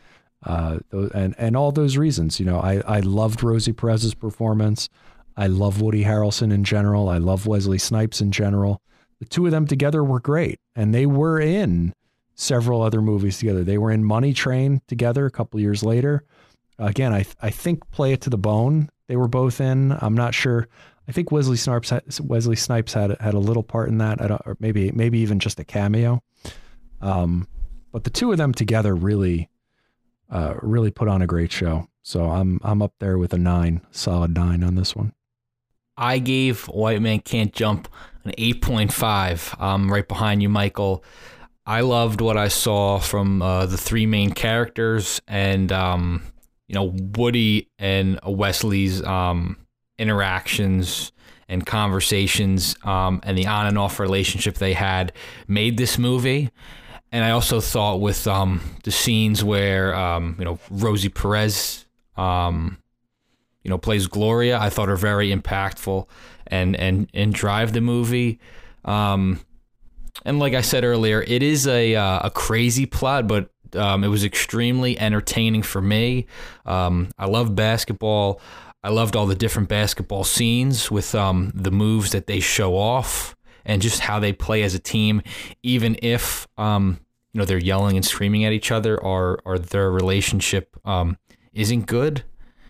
Uh, and and all those reasons, you know, I, I loved Rosie Perez's performance. I love Woody Harrelson in general. I love Wesley Snipes in general. The two of them together were great, and they were in several other movies together. They were in Money Train together a couple years later. Again, I I think Play It to the Bone they were both in. I'm not sure. I think Wesley Snipes had, Wesley Snipes had had a little part in that, I don't, or maybe maybe even just a cameo. Um, but the two of them together really. Uh, really put on a great show. So I'm I'm up there with a nine, solid nine on this one. I gave White Man Can't Jump an eight point five. Um, right behind you, Michael. I loved what I saw from uh, the three main characters, and um, you know, Woody and Wesley's um, interactions and conversations, um, and the on and off relationship they had made this movie. And I also thought with um, the scenes where, um, you know, Rosie Perez, um, you know, plays Gloria, I thought are very impactful and and and drive the movie. Um, and like I said earlier, it is a uh, a crazy plot, but um, it was extremely entertaining for me. Um, I love basketball. I loved all the different basketball scenes with um, the moves that they show off. And just how they play as a team, even if um, you know, they're yelling and screaming at each other, or or their relationship um, isn't good.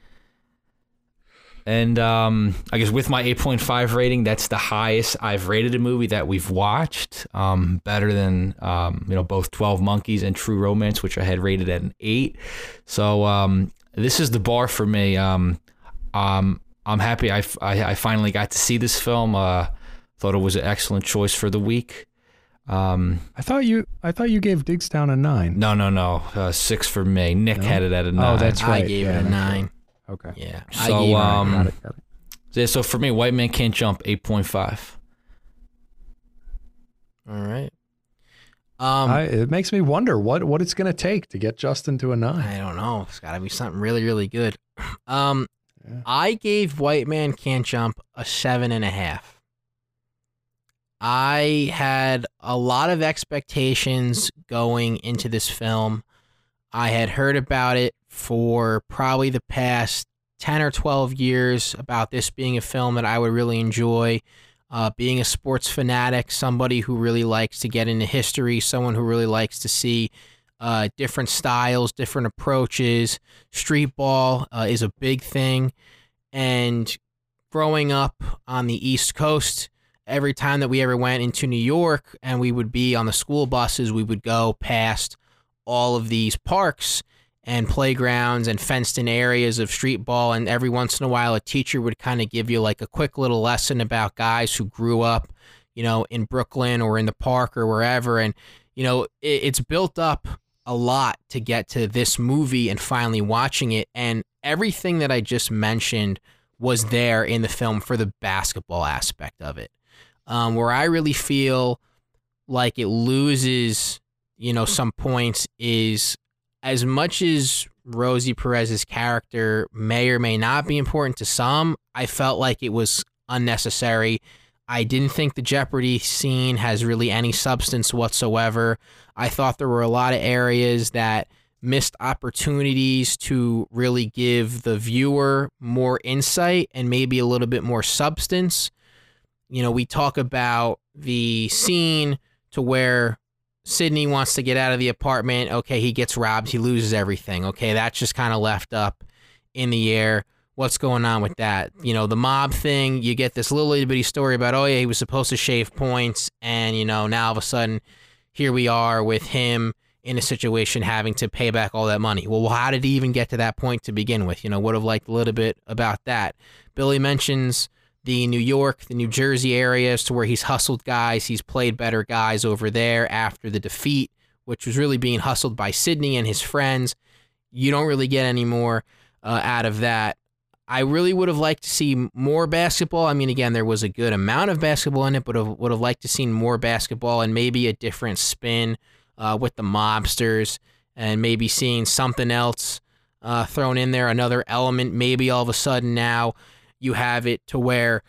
And um, I guess with my eight point five rating, that's the highest I've rated a movie that we've watched. Um, better than um, you know, both twelve Monkeys and True Romance, which I had rated at an eight. So um, this is the bar for me. Um, um, I'm happy I, I, I finally got to see this film. Uh, Thought it was an excellent choice for the week. Um, I thought you I thought you gave Digstown a nine. No, no, no. Uh, six for me. Nick No? had it at a nine. Oh, that's right. I gave Yeah, it a that's nine. right. Okay. Yeah. I So, gave it a um, Got it, got it. yeah, so for me, White Man Can't Jump, eight point five. All right. Um, I, it makes me wonder what, what it's going to take to get Justin to a nine. I don't know. It's got to be something really, really good. Um, Yeah. I gave White Man Can't Jump a seven and a half. I had a lot of expectations going into this film. I had heard about it for probably the past ten or twelve years about this being a film that I would really enjoy. Uh, being a sports fanatic, somebody who really likes to get into history, someone who really likes to see uh, different styles, different approaches. Street ball uh, is a big thing. And growing up on the East Coast, every time that we ever went into New York and we would be on the school buses, we would go past all of these parks and playgrounds and fenced-in areas of street ball, and every once in a while a teacher would kind of give you like a quick little lesson about guys who grew up, you know, in Brooklyn or in the park or wherever, and, you know, it, it's built up a lot to get to this movie and finally watching it, and everything that I just mentioned was there in the film for the basketball aspect of it. Um, where I really feel like it loses, you know, some points is, as much as Rosie Perez's character may or may not be important to some, I felt like it was unnecessary. I didn't think the Jeopardy scene has really any substance whatsoever. I thought there were a lot of areas that missed opportunities to really give the viewer more insight and maybe a little bit more substance. You know, we talk about the scene to where Sidney wants to get out of the apartment. Okay, he gets robbed. He loses everything. Okay, that's just kind of left up in the air. What's going on with that? You know, the mob thing, you get this little itty bitty story about, oh yeah, he was supposed to shave points, and, you know, now all of a sudden, here we are with him in a situation having to pay back all that money. Well, how did he even get to that point to begin with? You know, would have liked a little bit about that. Billy mentions the New York, the New Jersey areas to where he's hustled guys. He's played better guys over there after the defeat, which was really being hustled by Sidney and his friends. You don't really get any more uh, out of that. I really would have liked to see more basketball. I mean, again, there was a good amount of basketball in it, but would have liked to see more basketball and maybe a different spin uh, with the mobsters, and maybe seeing something else uh, thrown in there, another element. Maybe all of a sudden now you have it to where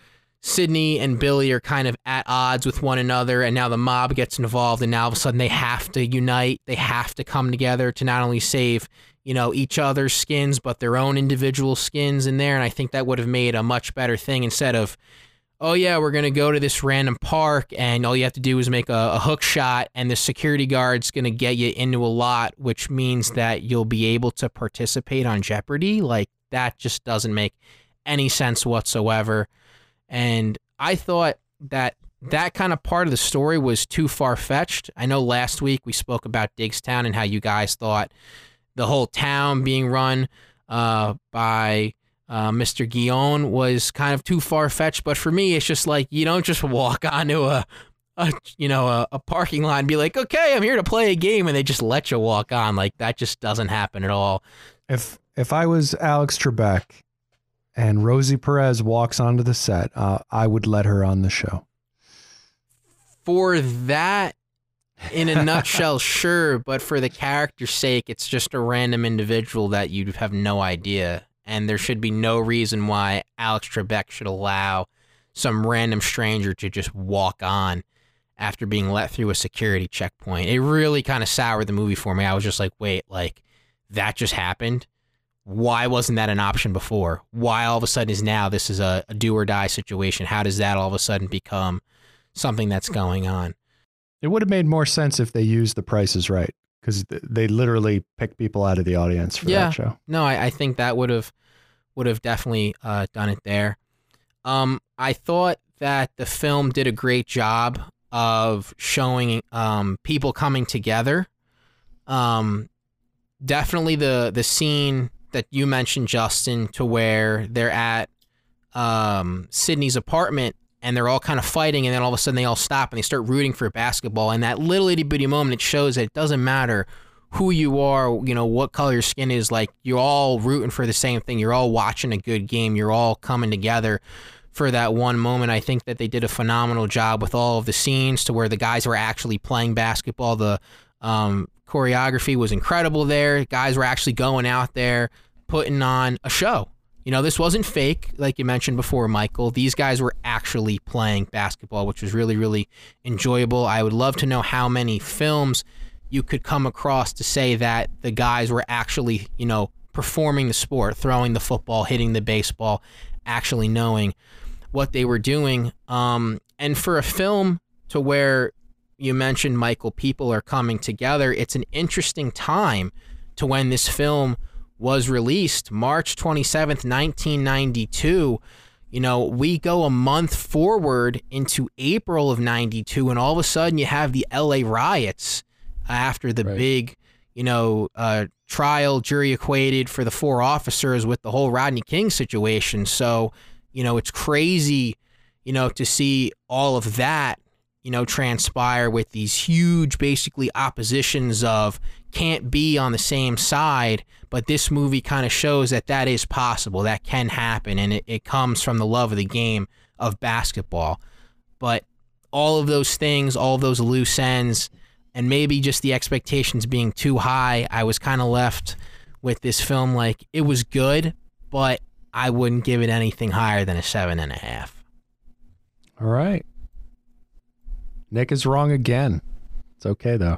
Sidney and Billy are kind of at odds with one another, and now the mob gets involved, and now all of a sudden they have to unite. They have to come together to not only save, you know, each other's skins, but their own individual skins in there. And I think that would have made a much better thing instead of, oh yeah, we're going to go to this random park and all you have to do is make a, a hook shot and the security guard's going to get you into a lot, which means that you'll be able to participate on Jeopardy. Like, that just doesn't make any sense whatsoever. And I thought that that kind of part of the story was too far-fetched. I know last week we spoke about Diggstown and how you guys thought the whole town being run uh, by uh, Mister Guion was kind of too far-fetched. But for me, it's just like, you don't just walk onto a, a you know, a, a parking lot and be like, okay, I'm here to play a game, and they just let you walk on. Like, that just doesn't happen at all. If if I was Alex Trebek and Rosie Perez walks onto the set, uh, I would let her on the show. For that, in a nutshell, sure, but for the character's sake, it's just a random individual that you have no idea, and there should be no reason why Alex Trebek should allow some random stranger to just walk on after being let through a security checkpoint. It really kind of soured the movie for me. I was just like, wait, like, that just happened? Why wasn't that an option before? Why all of a sudden is now this is a, a do or die situation? How does that all of a sudden become something that's going on? It would have made more sense if they used The Price is Right, because they literally pick people out of the audience for yeah, that show. No, I, I think that would have would have definitely uh, done it there. Um, I thought that the film did a great job of showing um, people coming together. Um, definitely the the scene that you mentioned, Justin, to where they're at um, Sidney's apartment and they're all kind of fighting, and then all of a sudden they all stop and they start rooting for basketball. And that little itty bitty moment, it shows that it doesn't matter who you are, you know, what color your skin is. Like, you're all rooting for the same thing. You're all watching a good game. You're all coming together for that one moment. I think that they did a phenomenal job with all of the scenes to where the guys were actually playing basketball. The um, choreography was incredible there. Guys were actually going out there putting on a show. You know, this wasn't fake, like you mentioned before, Michael. These guys were actually playing basketball, which was really, really enjoyable. I would love to know how many films you could come across to say that the guys were actually, you know, performing the sport, throwing the football, hitting the baseball, actually knowing what they were doing. Um, and for a film to where you mentioned, Michael, people are coming together, it's an interesting time to when this film was released, March twenty-seventh, nineteen ninety-two. You know, we go a month forward into April of ninety-two, and all of a sudden you have the L A riots after the right. big, you know, uh, trial, jury acquitted for the four officers with the whole Rodney King situation. So, you know, it's crazy, you know, to see all of that, you know, transpire with these huge, basically, oppositions of can't be on the same side. But this movie kind of shows that that is possible, that can happen, and it, it comes from the love of the game of basketball. But all of those things, all of those loose ends, and maybe just the expectations being too high, I was kind of left with this film like it was good, but I wouldn't give it anything higher than a seven and a half. All right. Nick is wrong again. It's okay though.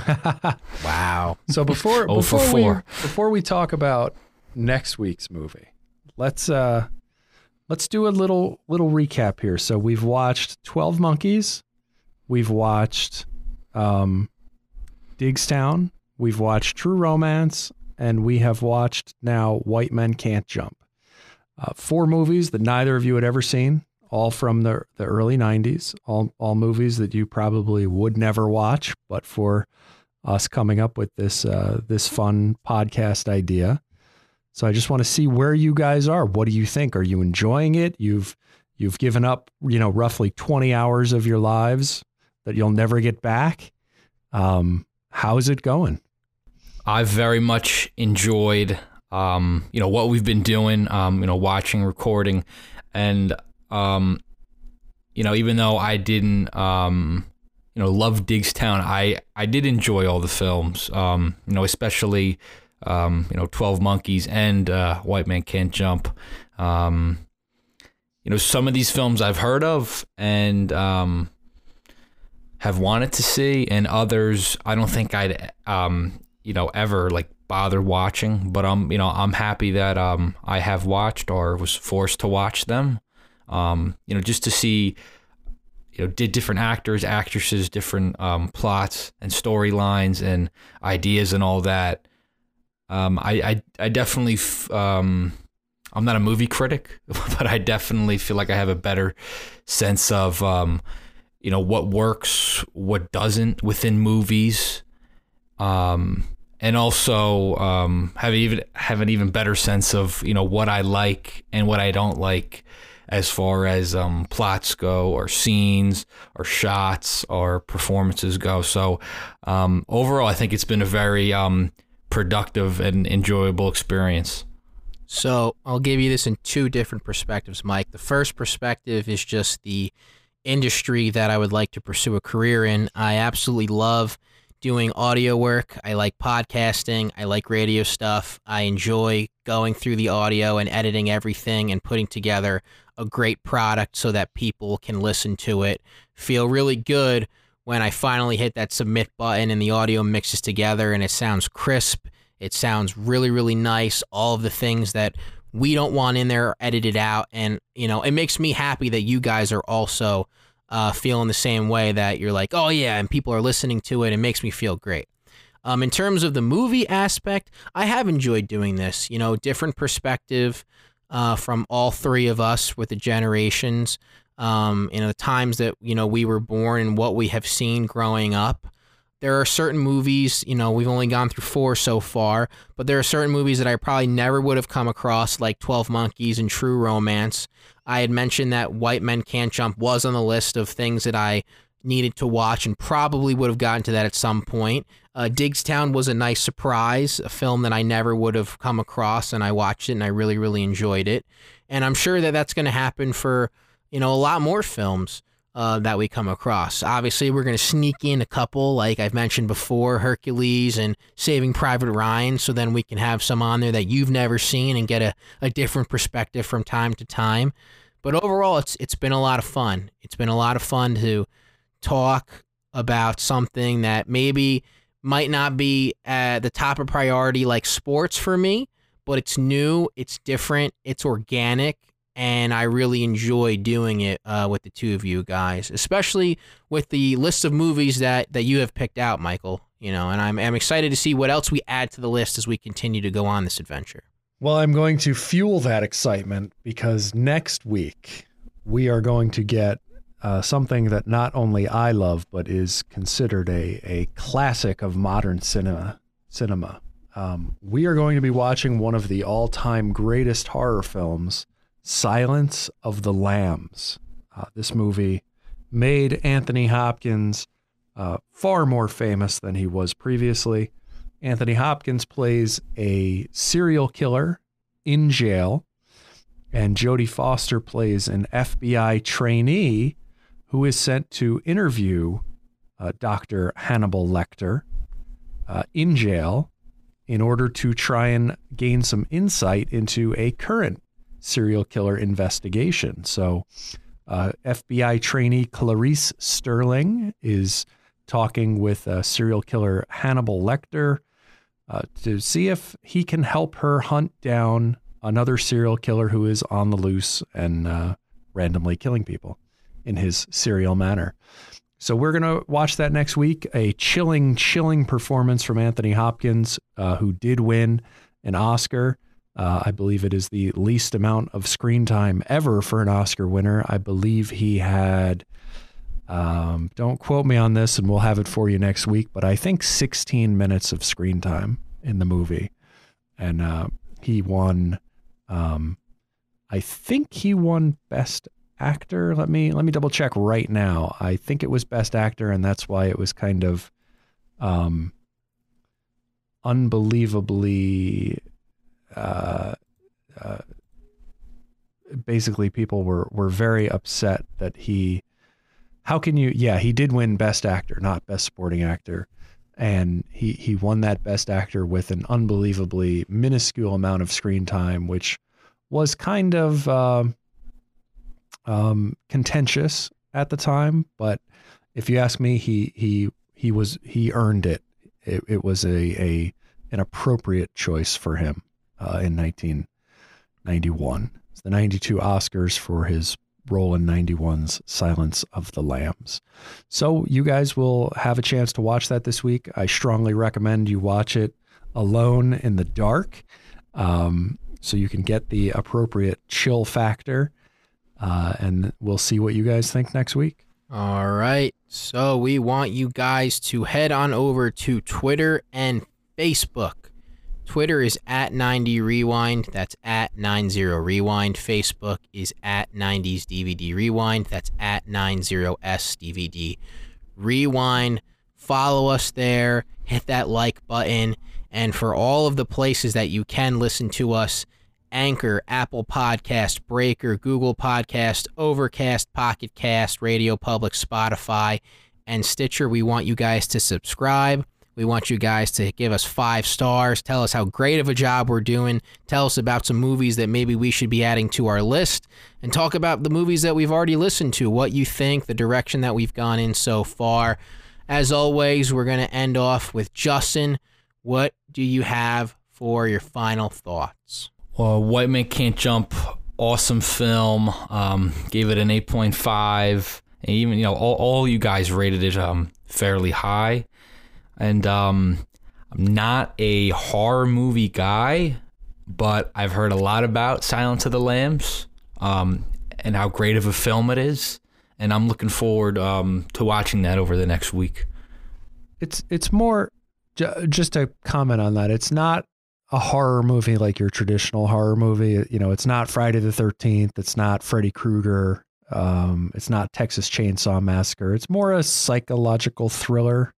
Wow. So before oh before for we four. before we talk about next week's movie, let's uh let's do a little little recap here. So we've watched twelve Monkeys, we've watched um Diggstown, we've watched True Romance, and we have watched now White Men Can't Jump. Uh, four movies that neither of you had ever seen. All from the the early nineties, all all movies that you probably would never watch, but for us coming up with this uh, this fun podcast idea. So I just want to see where you guys are. What do you think? Are you enjoying it? You've you've given up, you know, roughly twenty hours of your lives that you'll never get back. Um, how's it going? I've very much enjoyed, um, you know, what we've been doing, um, you know, watching, recording, and Um, you know, even though I didn't, um, you know, love Diggstown, I, I did enjoy all the films, um, you know, especially, um, you know, twelve Monkeys and uh, White Man Can't Jump. Um, you know, some of these films I've heard of and um, have wanted to see, and others I don't think I'd, um, you know, ever like bother watching. But I'm, you know, I'm happy that um, I have watched or was forced to watch them. Um, you know, just to see, you know, did different actors, actresses, different um, plots and storylines and ideas and all that. Um, I, I, I definitely, f- um, I'm not a movie critic, but I definitely feel like I have a better sense of, um, you know, what works, what doesn't within movies. Um, and also, um, have even, have an even better sense of, you know, what I like and what I don't like as far as, um, plots go or scenes or shots or performances go. So, um, overall, I think it's been a very, um, productive and enjoyable experience. So I'll give you this in two different perspectives, Mike. The first perspective is just the industry that I would like to pursue a career in. I absolutely love doing audio work. I like podcasting. I like radio stuff. I enjoy going through the audio and editing everything and putting together a great product so that people can listen to it, feel really good when I finally hit that submit button and the audio mixes together and it sounds crisp, it sounds really, really nice, all of the things that we don't want in there are edited out. And, you know, it makes me happy that you guys are also uh, feeling the same way, that you're like, oh yeah, and people are listening to it. It makes me feel great. Um, in terms of the movie aspect, I have enjoyed doing this, you know, different perspective uh, from all three of us with the generations. Um, you know, the times that, you know, we were born and what we have seen growing up. There are certain movies, you know, we've only gone through four so far, but there are certain movies that I probably never would have come across, like twelve Monkeys and True Romance. I had mentioned that White Men Can't Jump was on the list of things that I needed to watch and probably would have gotten to that at some point. Uh, Diggstown was a nice surprise, a film that I never would have come across, and I watched it and I really, really enjoyed it. And I'm sure that that's going to happen for, you know, a lot more films uh, that we come across. Obviously, we're going to sneak in a couple, like I've mentioned before, Hercules and Saving Private Ryan, so then we can have some on there that you've never seen and get a, a different perspective from time to time. But overall, it's it's been a lot of fun. It's been a lot of fun to talk about something that maybe might not be at the top of priority like sports for me, but it's new, it's different, it's organic, and I really enjoy doing it uh, with the two of you guys, especially with the list of movies that, that you have picked out, Michael. You know, and I'm I'm excited to see what else we add to the list as we continue to go on this adventure. Well, I'm going to fuel that excitement because next week we are going to get uh, something that not only I love, but is considered a, a classic of modern cinema. Cinema. Um, we are going to be watching one of the all-time greatest horror films, Silence of the Lambs. Uh, this movie made Anthony Hopkins uh, far more famous than he was previously. Anthony Hopkins plays a serial killer in jail, and Jodie Foster plays an F B I trainee who is sent to interview uh, Doctor Hannibal Lecter uh, in jail in order to try and gain some insight into a current serial killer investigation. So uh, F B I trainee Clarice Sterling is talking with uh, serial killer Hannibal Lecter uh, to see if he can help her hunt down another serial killer who is on the loose and uh, randomly killing people in his serial manner. So we're going to watch that next week. A chilling, chilling performance from Anthony Hopkins, uh, who did win an Oscar. Uh, I believe it is the least amount of screen time ever for an Oscar winner. I believe he had, um, don't quote me on this and we'll have it for you next week, but I think sixteen minutes of screen time in the movie. And uh, he won, um, I think he won Best Actor. Let me let me double check right now. I think it was Best Actor, and that's why it was kind of um, unbelievably. Uh, uh, basically, people were were very upset that he. How can you? Yeah, he did win Best Actor, not Best Supporting Actor, and he he won that Best Actor with an unbelievably minuscule amount of screen time, which was kind of. Uh, um, contentious at the time, but if you ask me, he he he was he earned it. It, it was a, a an appropriate choice for him uh, in nineteen ninety-one. It's the ninety-two Oscars for his role in ninety-one's Silence of the Lambs. So you guys will have a chance to watch that this week. I strongly recommend you watch it alone in the dark, um, so you can get the appropriate chill factor, uh, and we'll see what you guys think next week. All right. So we want you guys to head on over to Twitter and Facebook. Twitter is at ninety rewind. That's at ninety rewind. Facebook is at nineties D V D rewind. That's at ninety S D V D rewind. Follow us there. Hit that like button. And for all of the places that you can listen to us, Anchor, Apple Podcast, Breaker, Google Podcast, Overcast, Pocket Cast, Radio Public, Spotify, and Stitcher, we want you guys to subscribe. We want you guys to give us five stars. Tell us how great of a job we're doing. Tell us about some movies that maybe we should be adding to our list. And talk about the movies that we've already listened to, what you think, the direction that we've gone in so far. As always, we're going to end off with Justin. What do you have for your final thoughts? Well, White Man Can't Jump, awesome film. Um, gave it an eight point five. And even, you know, all, all you guys rated it um, fairly high. And um, I'm not a horror movie guy, but I've heard a lot about Silence of the Lambs um, and how great of a film it is. And I'm looking forward um, to watching that over the next week. It's it's more, just to comment on that, it's not a horror movie like your traditional horror movie. You know, it's not Friday the thirteenth. It's not Freddy Krueger. Um, it's not Texas Chainsaw Massacre. It's more a psychological thriller.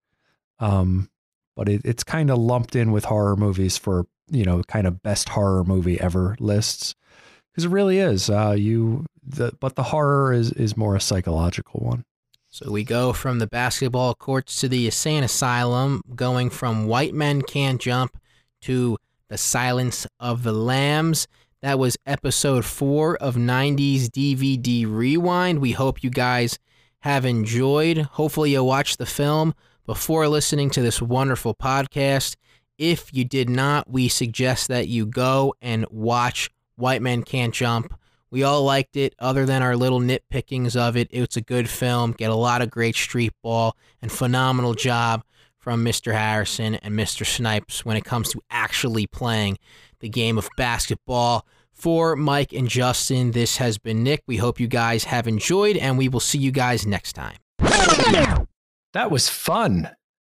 Um, but it, it's kind of lumped in with horror movies for, you know, kind of best horror movie ever lists. Because it really is. Uh, you, the, but the horror is, is more a psychological one. So we go from the basketball courts to the insane asylum, going from White Men Can't Jump to The Silence of the Lambs. That was episode four of nineties D V D Rewind. We hope you guys have enjoyed. Hopefully you'll watch the film before listening to this wonderful podcast. If you did not, we suggest that you go and watch White Men Can't Jump. We all liked it, other than our little nitpickings of it. It's a good film, get a lot of great street ball, and phenomenal job from Mister Harrison and Mister Snipes when it comes to actually playing the game of basketball. For Mike and Justin, this has been Nick. We hope you guys have enjoyed, and we will see you guys next time. That was fun.